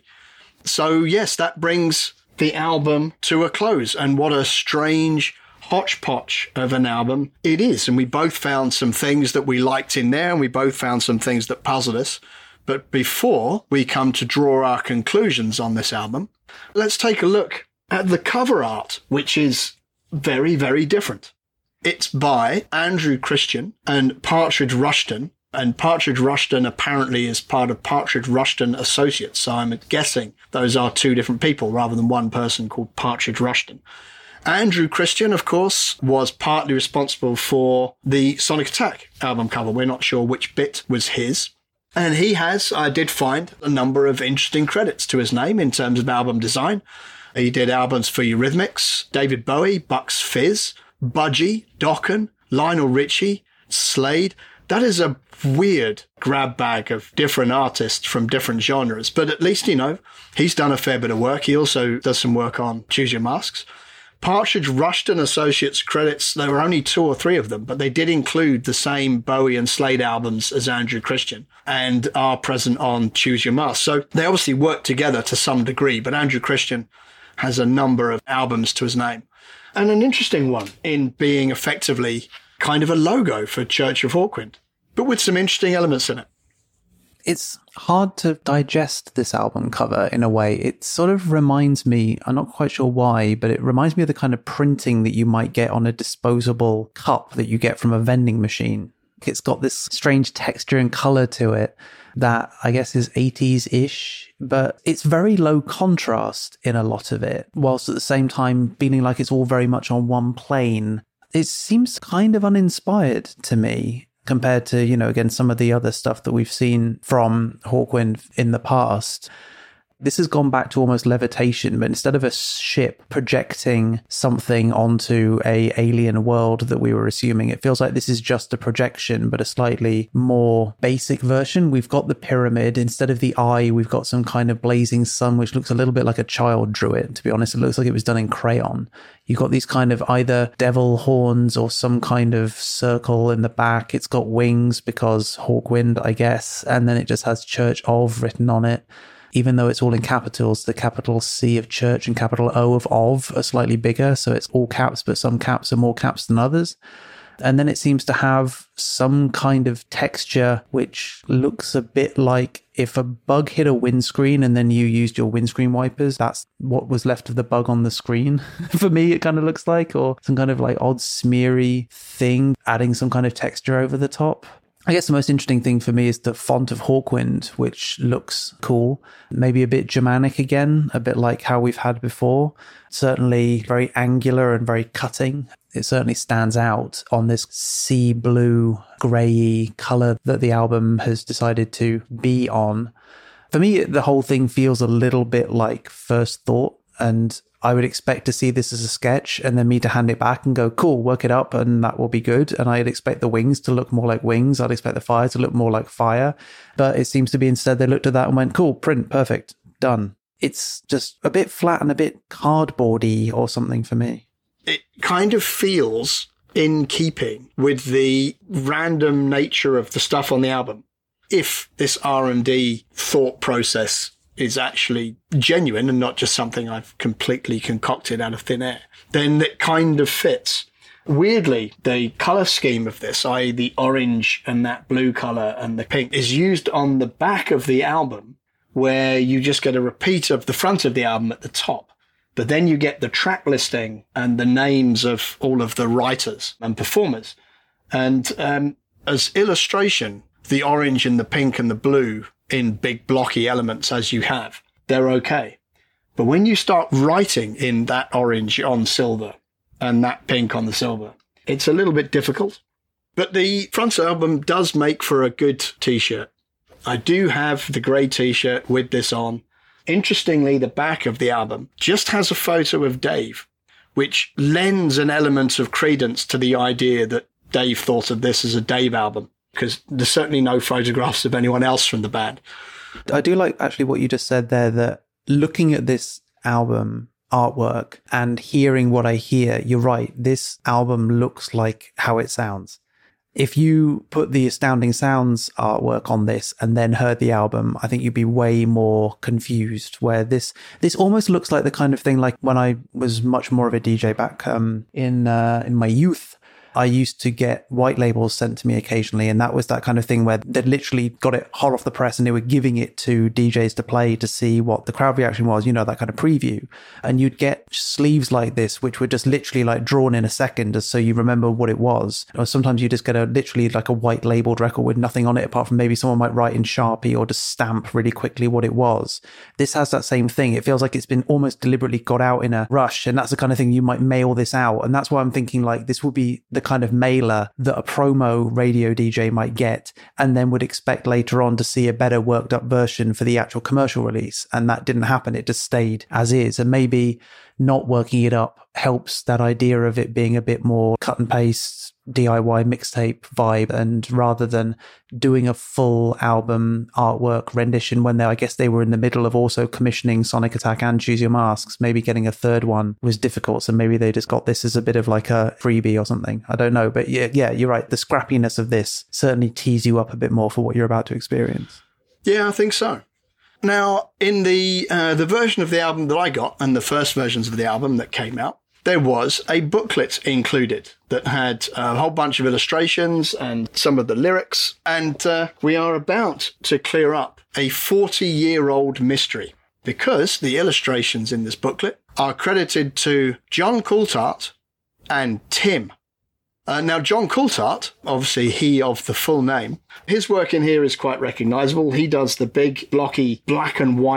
[SPEAKER 1] So yes, that brings the album to a close. And what a strange hodgepodge of an album it is. And we both found some things that we liked in there, and we both found some things that puzzled us. But before we come to draw our conclusions on this album, let's take a look at the cover art, which is very, very different. It's by Andrew Christian and Partridge Rushton, and Partridge Rushton apparently is part of Partridge Rushton Associates. So I'm guessing those are two different people rather than one person called Partridge Rushton. Andrew Christian, of course, was partly responsible for the Sonic Attack album cover. We're not sure which bit was his. And he has, I did find, a number of interesting credits to his name in terms of album design. He did albums for Eurythmics, David Bowie, Bucks Fizz, Budgie, Dokken, Lionel Richie, Slade. That is a weird grab bag of different artists from different genres. But at least, you know, he's done a fair bit of work. He also does some work on Choose Your Masks. Partridge Rushton Associates credits, there were only two or three of them, but they did include the same Bowie and Slade albums as Andrew Christian and are present on Choose Your Mask. So they obviously work together to some degree, but Andrew Christian has a number of albums to his name. And an interesting one in being effectively kind of a logo for Church of Hawkwind, but with some interesting elements in it.
[SPEAKER 2] It's hard to digest this album cover in a way. It sort of reminds me, I'm not quite sure why, but it reminds me of the kind of printing that you might get on a disposable cup that you get from a vending machine. It's got this strange texture and color to it that I guess is eighties-ish, but it's very low contrast in a lot of it, whilst at the same time feeling like it's all very much on one plane. It seems kind of uninspired to me, compared to, you know, again, some of the other stuff that we've seen from Hawkwind in the past. This has gone back to almost levitation, but instead of a ship projecting something onto a alien world that we were assuming, it feels like this is just a projection, but a slightly more basic version. We've got the pyramid. Instead of the eye, we've got some kind of blazing sun, which looks a little bit like a child drew it. To be honest, it looks like it was done in crayon. You've got these kind of either devil horns or some kind of circle in the back. It's got wings because Hawkwind, I guess, and then it just has Church of written on it. Even though it's all in capitals, the capital C of church and capital O of of are slightly bigger. So it's all caps, but some caps are more caps than others. And then it seems to have some kind of texture, which looks a bit like if a bug hit a windscreen and then you used your windscreen wipers, that's what was left of the bug on the screen. For me, it kind of looks like, or some kind of like odd smeary thing, adding some kind of texture over the top. I guess the most interesting thing for me is the font of Hawkwind, which looks cool. Maybe a bit Germanic again, a bit like how we've had before. Certainly very angular and very cutting. It certainly stands out on this sea blue, grey colour that the album has decided to be on. For me, the whole thing feels a little bit like First Thought, and I would expect to see this as a sketch and then me to hand it back and go, cool, work it up and that will be good. And I'd expect the wings to look more like wings. I'd expect the fire to look more like fire. But it seems to be instead they looked at that and went, cool, print, perfect, done. It's just a bit flat and a bit cardboardy or something for me.
[SPEAKER 1] It kind of feels in keeping with the random nature of the stuff on the album. If this R and D thought process is actually genuine and not just something I've completely concocted out of thin air, then it kind of fits. Weirdly, the colour scheme of this, that is the orange and that blue colour and the pink, is used on the back of the album, where you just get a repeat of the front of the album at the top. But then you get the track listing and the names of all of the writers and performers. And um, as illustration, the orange and the pink and the blue in big blocky elements as you have, they're okay. But when you start writing in that orange on silver and that pink on the silver, it's a little bit difficult. But the front album does make for a good t-shirt. I do have the grey t-shirt with this on. Interestingly, the back of the album just has a photo of Dave, which lends an element of credence to the idea that Dave thought of this as a Dave album, because there's certainly no photographs of anyone else from the band.
[SPEAKER 2] I do like actually what you just said there, that looking at this album artwork and hearing what I hear, you're right, this album looks like how it sounds. If you put the Astounding Sounds artwork on this and then heard the album, I think you'd be way more confused, where this this almost looks like the kind of thing like when I was much more of a D J back um, in uh, in my youth. I used to get white labels sent to me occasionally, and that was that kind of thing where they'd literally got it hot off the press and they were giving it to D Js to play to see what the crowd reaction was, you know, that kind of preview. And you'd get sleeves like this, which were just literally like drawn in a second just so you remember what it was. Or sometimes you just get a literally like a white labeled record with nothing on it apart from maybe someone might write in Sharpie or just stamp really quickly what it was. This has that same thing. It feels like it's been almost deliberately got out in a rush, and that's the kind of thing you might mail this out. And that's why I'm thinking like this would be the kind of mailer that a promo radio D J might get and then would expect later on to see a better worked up version for the actual commercial release. And that didn't happen. It just stayed as is. And maybe not working it up helps that idea of it being a bit more cut and paste D I Y mixtape vibe, and rather than doing a full album artwork rendition when they, I guess they were in the middle of also commissioning Sonic Attack and Choose Your Masks, maybe getting a third one was difficult, so maybe they just got this as a bit of like a freebie or something. I don't know, but yeah, yeah, you're right. The scrappiness of this certainly tees you up a bit more for what you're about to experience.
[SPEAKER 1] Yeah, I think so. Now, in the uh, the version of the album that I got, and the first versions of the album that came out, there was a booklet included that had a whole bunch of illustrations and some of the lyrics. And uh, we are about to clear up a forty-year-old mystery, because the illustrations in this booklet are credited to John Coulthart and Tim. Uh, now, John Coulthart, obviously he of the full name, his work in here is quite recognisable. He does the big, blocky, black and white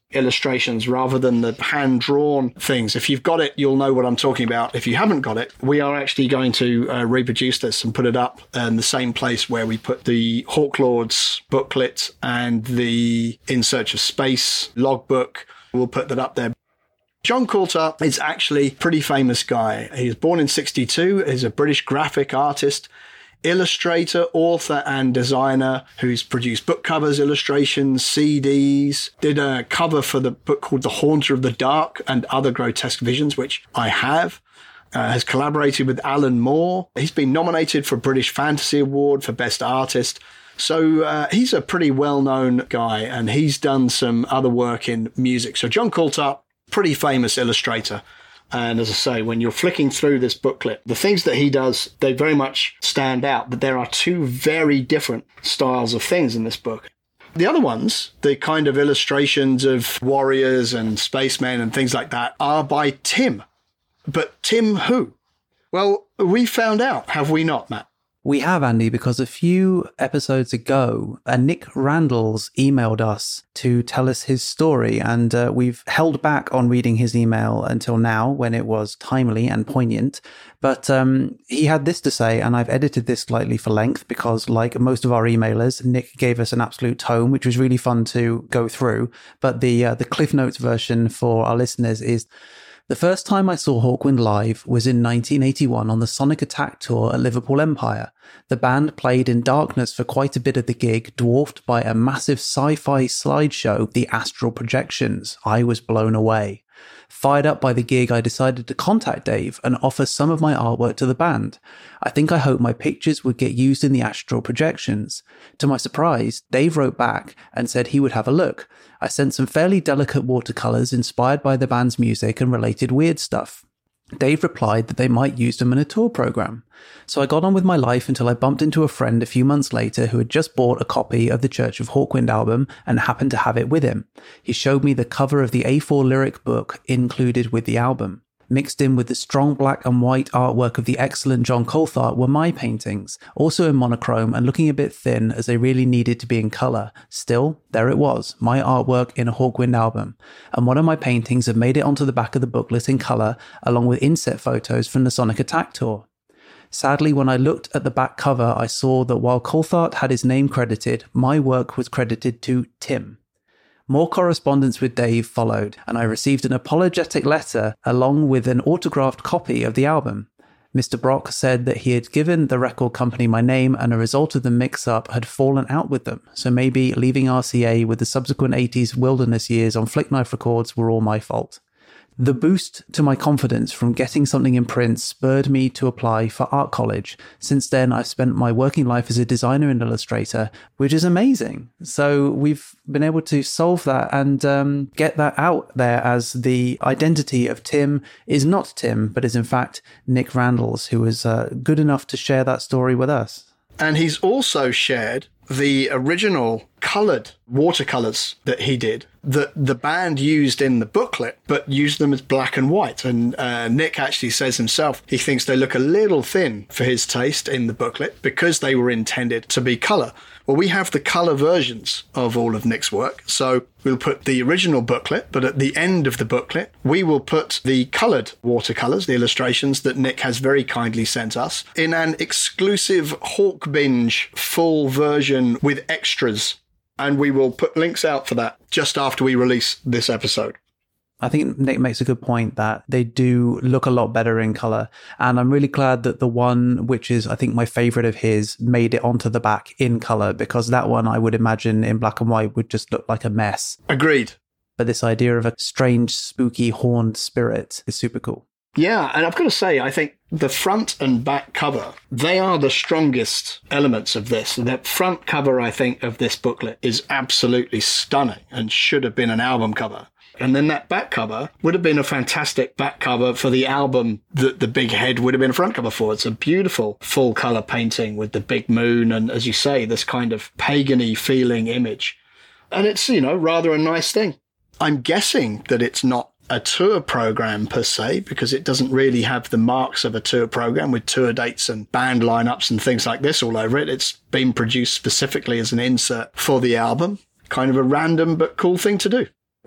[SPEAKER 1] illustrations rather than the hand-drawn things. If you've got it, you'll know what I'm talking about. If you haven't got it, we are actually going to uh, reproduce this and put it up in the same place where we put the Hawklords booklet and the In Search of Space logbook. We'll put that up there. John Coulthart is actually a pretty famous guy. He was born in sixty-two. He's a British graphic artist, illustrator, author, and designer who's produced book covers, illustrations, C Ds, did a cover for the book called The Haunter of the Dark and Other Grotesque Visions, which I have. Uh, has collaborated with Alan Moore. He's been nominated for British Fantasy Award for Best Artist. So uh, he's a pretty well-known guy, and he's done some other work in music. So John Coulthart, pretty famous illustrator. And as I say, when you're flicking through this booklet, the things that he does, they very much stand out. But there are two very different styles of things in this book. The other ones, the kind of illustrations of warriors and spacemen and things like that, are by Tim. But Tim who? Well, we found out, have we not, Matt?
[SPEAKER 2] We have, Andy, because a few episodes ago, uh, Nick Randalls emailed us to tell us his story, and uh, we've held back on reading his email until now when it was timely and poignant. But um, he had this to say, and I've edited this slightly for length because, like most of our emailers, Nick gave us an absolute tome, which was really fun to go through. But the uh, the Cliff Notes version for our listeners is: the first time I saw Hawkwind live was in nineteen eighty-one on the Sonic Attack tour at Liverpool Empire. The band played in darkness for quite a bit of the gig, dwarfed by a massive sci-fi slideshow, The Astral Projections. I was blown away. Fired up by the gig, I decided to contact Dave and offer some of my artwork to the band. I think I hoped my pictures would get used in the Astral Projections. To my surprise, Dave wrote back and said he would have a look. I sent some fairly delicate watercolours inspired by the band's music and related weird stuff. Dave replied that they might use them in a tour programme. So I got on with my life until I bumped into a friend a few months later who had just bought a copy of the Church of Hawkwind album and happened to have it with him. He showed me the cover of the A four lyric book included with the album. Mixed in with the strong black and white artwork of the excellent John Coulthart were my paintings, also in monochrome and looking a bit thin as they really needed to be in colour. Still, there it was, my artwork in a Hawkwind album, and one of my paintings had made it onto the back of the booklet in colour, along with inset photos from the Sonic Attack tour. Sadly, when I looked at the back cover, I saw that while Coulthart had his name credited, my work was credited to Tim. More correspondence with Dave followed, and I received an apologetic letter along with an autographed copy of the album. Mister Brock said that he had given the record company my name and a result of the mix-up had fallen out with them, so maybe leaving R C A with the subsequent eighties wilderness years on Flickknife Records were all my fault. The boost to my confidence from getting something in print spurred me to apply for art college. Since then, I've spent my working life as a designer and illustrator, which is amazing. So we've been able to solve that and um, get that out there as the identity of Tim is not Tim, but is in fact Nick Randalls, who was uh, good enough to share that story with us.
[SPEAKER 1] And he's also shared the original coloured watercolours that he did that the band used in the booklet, but used them as black and white. And uh, Nick actually says himself he thinks they look a little thin for his taste in the booklet because they were intended to be colour. Well, we have the colour versions of all of Nick's work. So we'll put the original booklet, but at the end of the booklet, we will put the coloured watercolours, the illustrations that Nick has very kindly sent us, in an exclusive Hawkbinge full version with extras. And we will put links out for that just after we release this episode.
[SPEAKER 2] I think Nick makes a good point that they do look a lot better in colour. And I'm really glad that the one, which is, I think, my favourite of his, made it onto the back in colour, because that one, I would imagine, in black and white would just look like a mess.
[SPEAKER 1] Agreed.
[SPEAKER 2] But this idea of a strange, spooky, horned spirit is super cool.
[SPEAKER 1] Yeah, and I've got to say, I think the front and back cover, they are the strongest elements of this. The front cover, I think, of this booklet is absolutely stunning and should have been an album cover. And then that back cover would have been a fantastic back cover for the album that the big head would have been a front cover for. It's a beautiful full colour painting with the big moon and, as you say, this kind of pagan-y feeling image. And it's, you know, rather a nice thing. I'm guessing that it's not a tour program per se, because it doesn't really have the marks of a tour program with tour dates and band lineups and things like this all over it. It's been produced specifically as an insert for the album. Kind of a random but cool thing to do.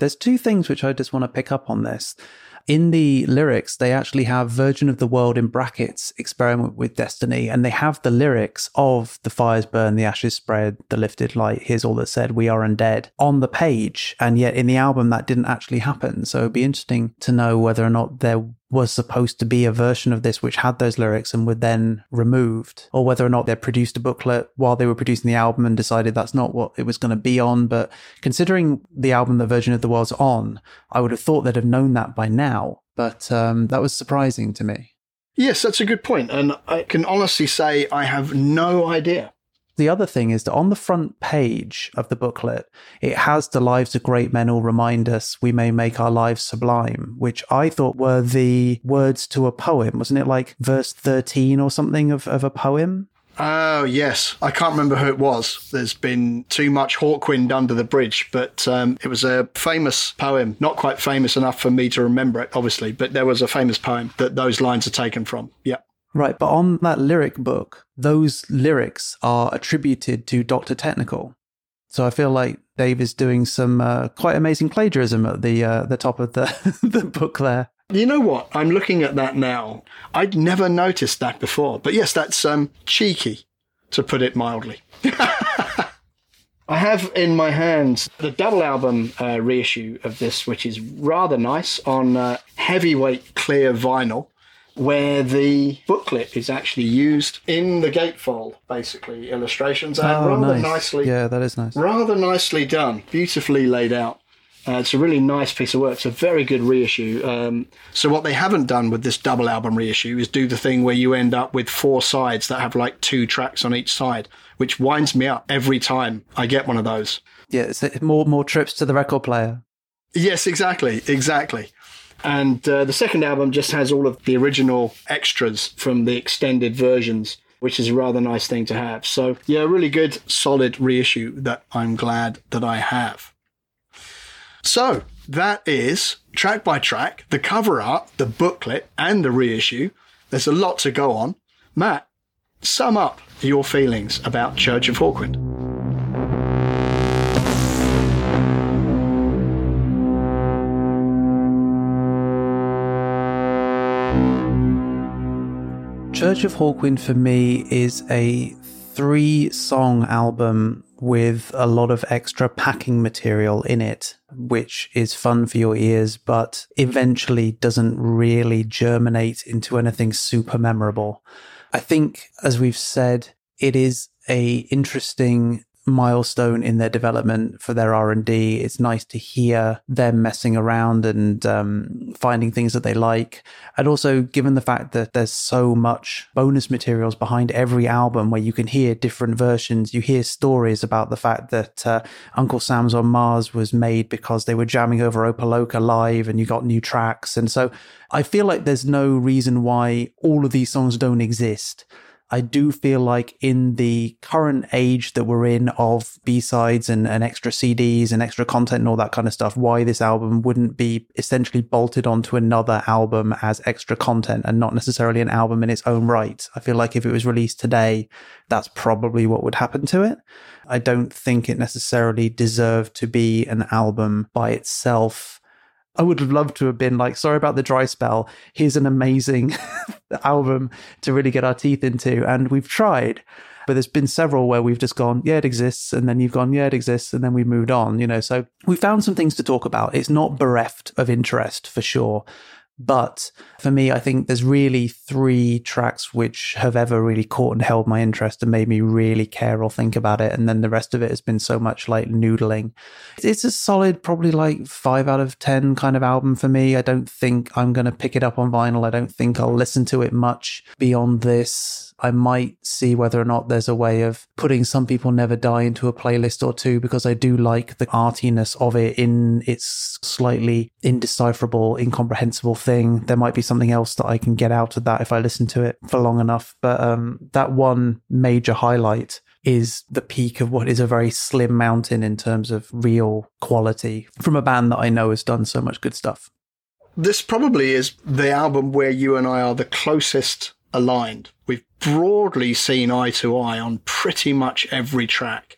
[SPEAKER 2] There's two things which I just want to pick up on this. In the lyrics, they actually have Virgin of the World in brackets, experiment with destiny, and they have the lyrics of the fires burn, the ashes spread, the lifted light, here's all that said, we are undead on the page. And yet in the album, that didn't actually happen. So it'd be interesting to know whether or not there was supposed to be a version of this which had those lyrics and were then removed, or whether or not they produced a booklet while they were producing the album and decided that's not what it was going to be on. But considering the album that Virgin of the World's on, I would have thought they'd have known that by now. But um, that was surprising to me.
[SPEAKER 1] Yes, that's a good point. And I can honestly say I have no idea.
[SPEAKER 2] The other thing is that on the front page of the booklet, it has the lives of great men all remind us we may make our lives sublime, which I thought were the words to a poem. Wasn't it like verse thirteen or something of, of a poem?
[SPEAKER 1] Oh, yes. I can't remember who it was. There's been too much Hawkwind under the bridge, but um, it was a famous poem. Not quite famous enough for me to remember it, obviously, but there was a famous poem that those lines are taken from. Yeah.
[SPEAKER 2] Right, but on that lyric book, those lyrics are attributed to Doctor Technical. So I feel like Dave is doing some uh, quite amazing plagiarism at the uh, the top of the, the book there.
[SPEAKER 1] You know what? I'm looking at that now. I'd never noticed that before. But yes, that's um, cheeky, to put it mildly. I have in my hands the double album uh, reissue of this, which is rather nice, on uh, heavyweight clear vinyl, where the booklet is actually used in the gatefold, basically, illustrations, and
[SPEAKER 2] oh,
[SPEAKER 1] rather
[SPEAKER 2] nice.
[SPEAKER 1] nicely.
[SPEAKER 2] Yeah, that is nice.
[SPEAKER 1] Rather nicely done, beautifully laid out. Uh, it's a really nice piece of work. It's a very good reissue. Um, so what they haven't done with this double album reissue is do the thing where you end up with four sides that have like two tracks on each side, which winds me up every time I get one of those.
[SPEAKER 2] Yeah, it's more more trips to the record player.
[SPEAKER 1] Yes, exactly, exactly. And uh, the second album just has all of the original extras from the extended versions, which is a rather nice thing to have. So, yeah, a really good, solid reissue that I'm glad that I have. So, that is, track by track, the cover art, the booklet, and the reissue. There's a lot to go on. Matt, sum up your feelings about Church of Hawkwind.
[SPEAKER 2] Church of Hawkwind for me is a three-song album with a lot of extra packing material in it, which is fun for your ears, but eventually doesn't really germinate into anything super memorable. I think, as we've said, it is a interesting milestone in their development for their R and D. It's nice to hear them messing around and um, finding things that they like. And also, given the fact that there's so much bonus materials behind every album where you can hear different versions, you hear stories about the fact that uh, Uncle Sam's on Mars was made because they were jamming over Opaloka live and you got new tracks. And so I feel like there's no reason why all of these songs don't exist. I do feel like in the current age that we're in of B-sides and, and extra C Ds and extra content and all that kind of stuff, why this album wouldn't be essentially bolted onto another album as extra content and not necessarily an album in its own right. I feel like if it was released today, that's probably what would happen to it. I don't think it necessarily deserved to be an album by itself. I would have loved to have been like, sorry about the dry spell. Here's an amazing album to really get our teeth into. And we've tried, but there's been several where we've just gone, yeah, it exists. And then you've gone, yeah, it exists. And then we moved on, you know, so we found some things to talk about. It's not bereft of interest for sure. But for me, I think there's really three tracks which have ever really caught and held my interest and made me really care or think about it. And then the rest of it has been so much like noodling. It's a solid, probably like five out of ten kind of album for me. I don't think I'm going to pick it up on vinyl. I don't think I'll listen to it much beyond this. I might see whether or not there's a way of putting Some People Never Die into a playlist or two, because I do like the artiness of it in its slightly indecipherable, incomprehensible thing. There might be something else that I can get out of that if I listen to it for long enough. But um, that one major highlight is the peak of what is a very slim mountain in terms of real quality from a band that I know has done so much good stuff.
[SPEAKER 1] This probably is the album where you and I are the closest aligned. We've broadly seen eye to eye on pretty much every track.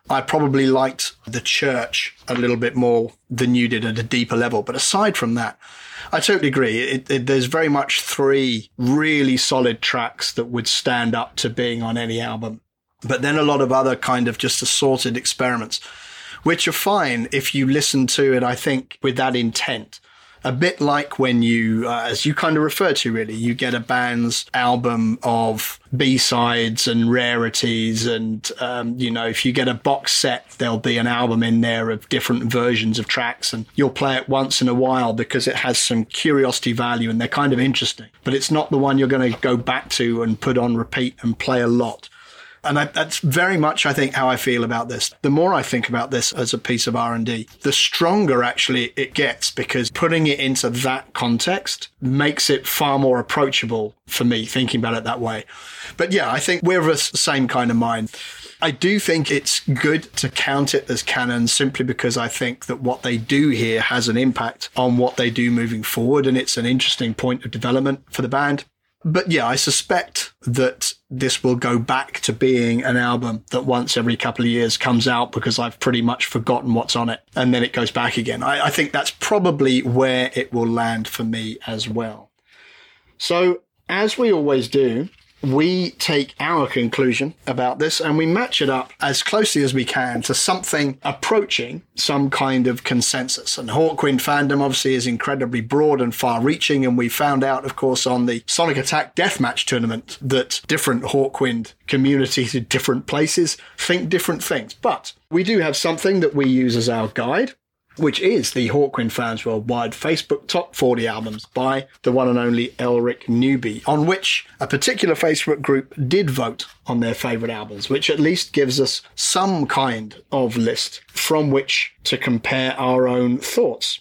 [SPEAKER 1] I probably liked The Church a little bit more than you did at a deeper level. But aside from that, I totally agree. It, it, there's very much three really solid tracks that would stand up to being on any album. But then a lot of other kind of just assorted experiments, which are fine if you listen to it, I think, with that intent. A bit like when you, uh, as you kind of refer to really, you get a band's album of B-sides and rarities. And, um, you know, if you get a box set, there'll be an album in there of different versions of tracks. And you'll play it once in a while because it has some curiosity value and they're kind of interesting. But it's not the one you're going to go back to and put on repeat and play a lot. And I, that's very much, I think, how I feel about this. The more I think about this as a piece of R and D, the stronger actually it gets, because putting it into that context makes it far more approachable for me, thinking about it that way. But yeah, I think we're of the same kind of mind. I do think it's good to count it as canon simply because I think that what they do here has an impact on what they do moving forward, and it's an interesting point of development for the band. But yeah, I suspect that this will go back to being an album that once every couple of years comes out because I've pretty much forgotten what's on it, and then it goes back again. I, I think that's probably where it will land for me as well. So, as we always do, we take our conclusion about this and we match it up as closely as we can to something approaching some kind of consensus. And Hawkwind fandom obviously is incredibly broad and far-reaching, and we found out, of course, on the Sonic Attack Deathmatch tournament that different Hawkwind communities in different places think different things. But we do have something that we use as our guide, which is the Hawkwind Fans Worldwide Facebook Top forty Albums by the one and only Elric Newby, on which a particular Facebook group did vote on their favourite albums, which at least gives us some kind of list from which to compare our own thoughts.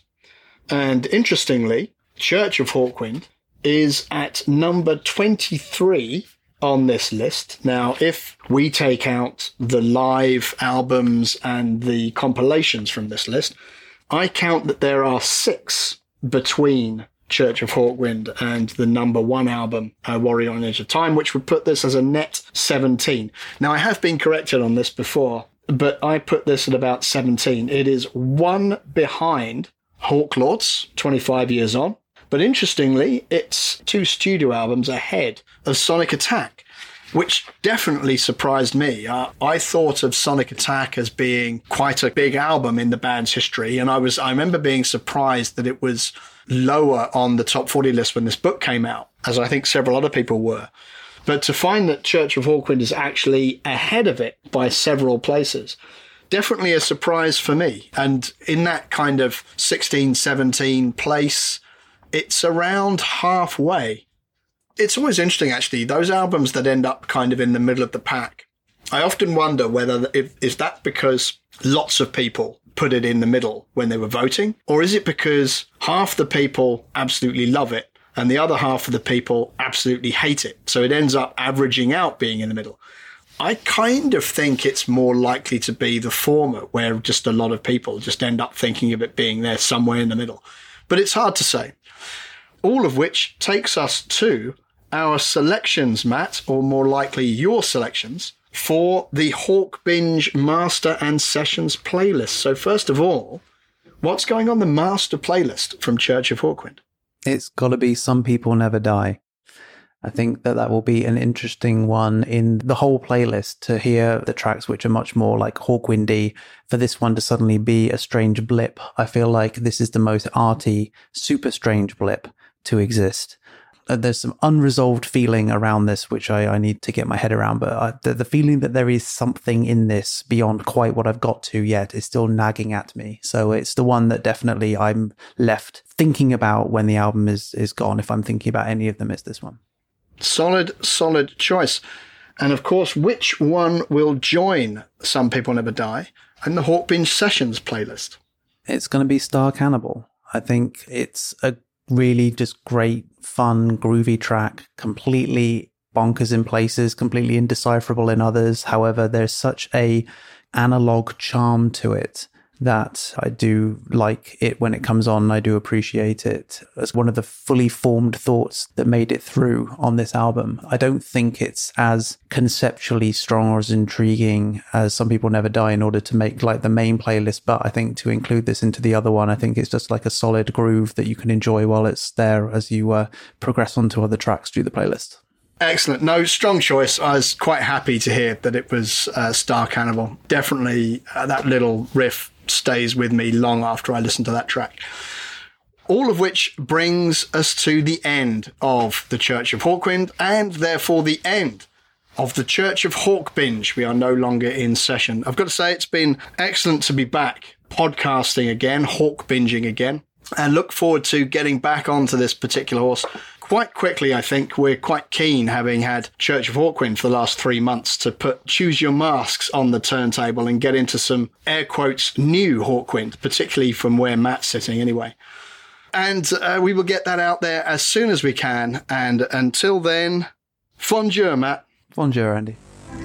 [SPEAKER 1] And interestingly, Church of Hawkwind is at number twenty-three on this list. Now, if we take out the live albums and the compilations from this list, I count that there are six between Church of Hawkwind and the number one album, uh, Warrior on Edge of Time, which would put this as a net seventeen. Now, I have been corrected on this before, but I put this at about seventeen. It is one behind Hawklords, twenty-five years on. But interestingly, it's two studio albums ahead of Sonic Attack, which definitely surprised me. Uh, I thought of Sonic Attack as being quite a big album in the band's history, and I was I remember being surprised that it was lower on the top forty list when this book came out, as I think several other people were. But to find that Church of Hawkwind is actually ahead of it by several places, definitely a surprise for me. And in that kind of sixteen, seventeen place, it's around halfway. It's always interesting, actually, those albums that end up kind of in the middle of the pack. I often wonder whether, if, is that because lots of people put it in the middle when they were voting? Or is it because half the people absolutely love it and the other half of the people absolutely hate it? So it ends up averaging out being in the middle. I kind of think it's more likely to be the former, where just a lot of people just end up thinking of it being there somewhere in the middle. But it's hard to say. All of which takes us to our selections, Matt, or more likely your selections, for the Hawk Binge Master and Sessions playlist. So first of all, what's going on the master playlist from Church of Hawkwind?
[SPEAKER 2] It's got to be Some People Never Die. I think that that will be an interesting one in the whole playlist, to hear the tracks which are much more like Hawkwindy, for this one to suddenly be a strange blip. I feel like this is the most arty, super strange blip to exist. Uh, there's some unresolved feeling around this, which I, I need to get my head around, but I, the, the feeling that there is something in this beyond quite what I've got to yet is still nagging at me. So it's the one that definitely I'm left thinking about when the album is, is gone. If I'm thinking about any of them, it's this one.
[SPEAKER 1] Solid, solid choice. And of course, which one will join Some People Never Die in the Hawk Binge Sessions playlist?
[SPEAKER 2] It's going to be Star Cannibal. I think it's a really just great, fun, groovy track, completely bonkers in places, completely indecipherable in others. However, there's such a analog charm to it that I do like it when it comes on. I do appreciate it as one of the fully formed thoughts that made it through on this album. I don't think it's as conceptually strong or as intriguing as Some People Never Die in order to make like the main playlist, but I think to include this into the other one, I think it's just like a solid groove that you can enjoy while it's there as you uh, progress onto other tracks through the playlist.
[SPEAKER 1] Excellent. No, strong choice. I was quite happy to hear that it was uh, Star Cannibal. Definitely uh, that little riff stays with me long after I listen to that track. All of which brings us to the end of the Church of Hawkwind, and therefore the end of the Church of Hawkbinge. We are no longer in session. I've got to say, it's been excellent to be back podcasting again, Hawkbinging again, and look forward to getting back onto this particular horse quite quickly. I think we're quite keen, having had Church of Hawkwind for the last three months, to put Choose Your Masks on the turntable and get into some air quotes new Hawkwind, particularly from where Matt's sitting anyway. And uh, we will get that out there as soon as we can. And until then, bonjour, Matt.
[SPEAKER 2] Bonjour, Andy.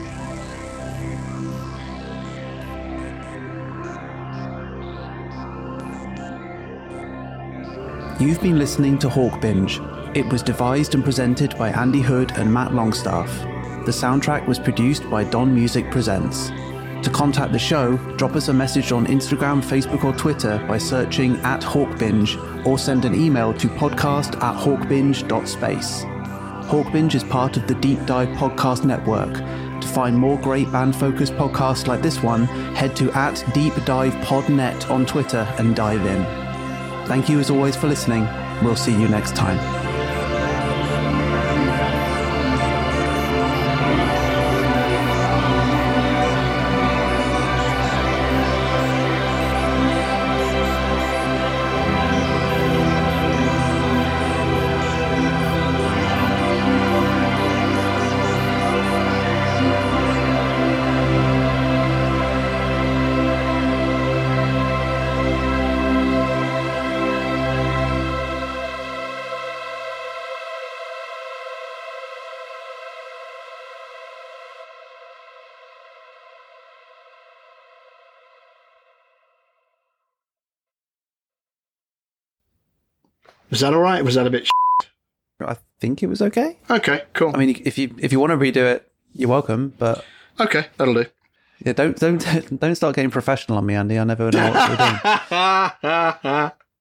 [SPEAKER 2] You've been listening to Hawkbinge. It was devised and presented by Andy Hood and Matt Longstaff. The soundtrack was produced by Don Music Presents. To contact the show, drop us a message on Instagram, Facebook or Twitter by searching at Hawkbinge, or send an email to podcast at hawkbinge dot space. Hawkbinge is part of the Deep Dive Podcast Network. To find more great band-focused podcasts like this one, head to at Deep Dive Podnet on Twitter and dive in. Thank you as always for listening. We'll see you next time.
[SPEAKER 1] Was that all right? Was that a bit shit?
[SPEAKER 2] I think it was okay.
[SPEAKER 1] Okay, cool.
[SPEAKER 2] I mean, if you if you want to redo it, you're welcome. But
[SPEAKER 1] okay, that'll do.
[SPEAKER 2] Yeah, don't don't don't start getting professional on me, Andy. I never know what you're doing.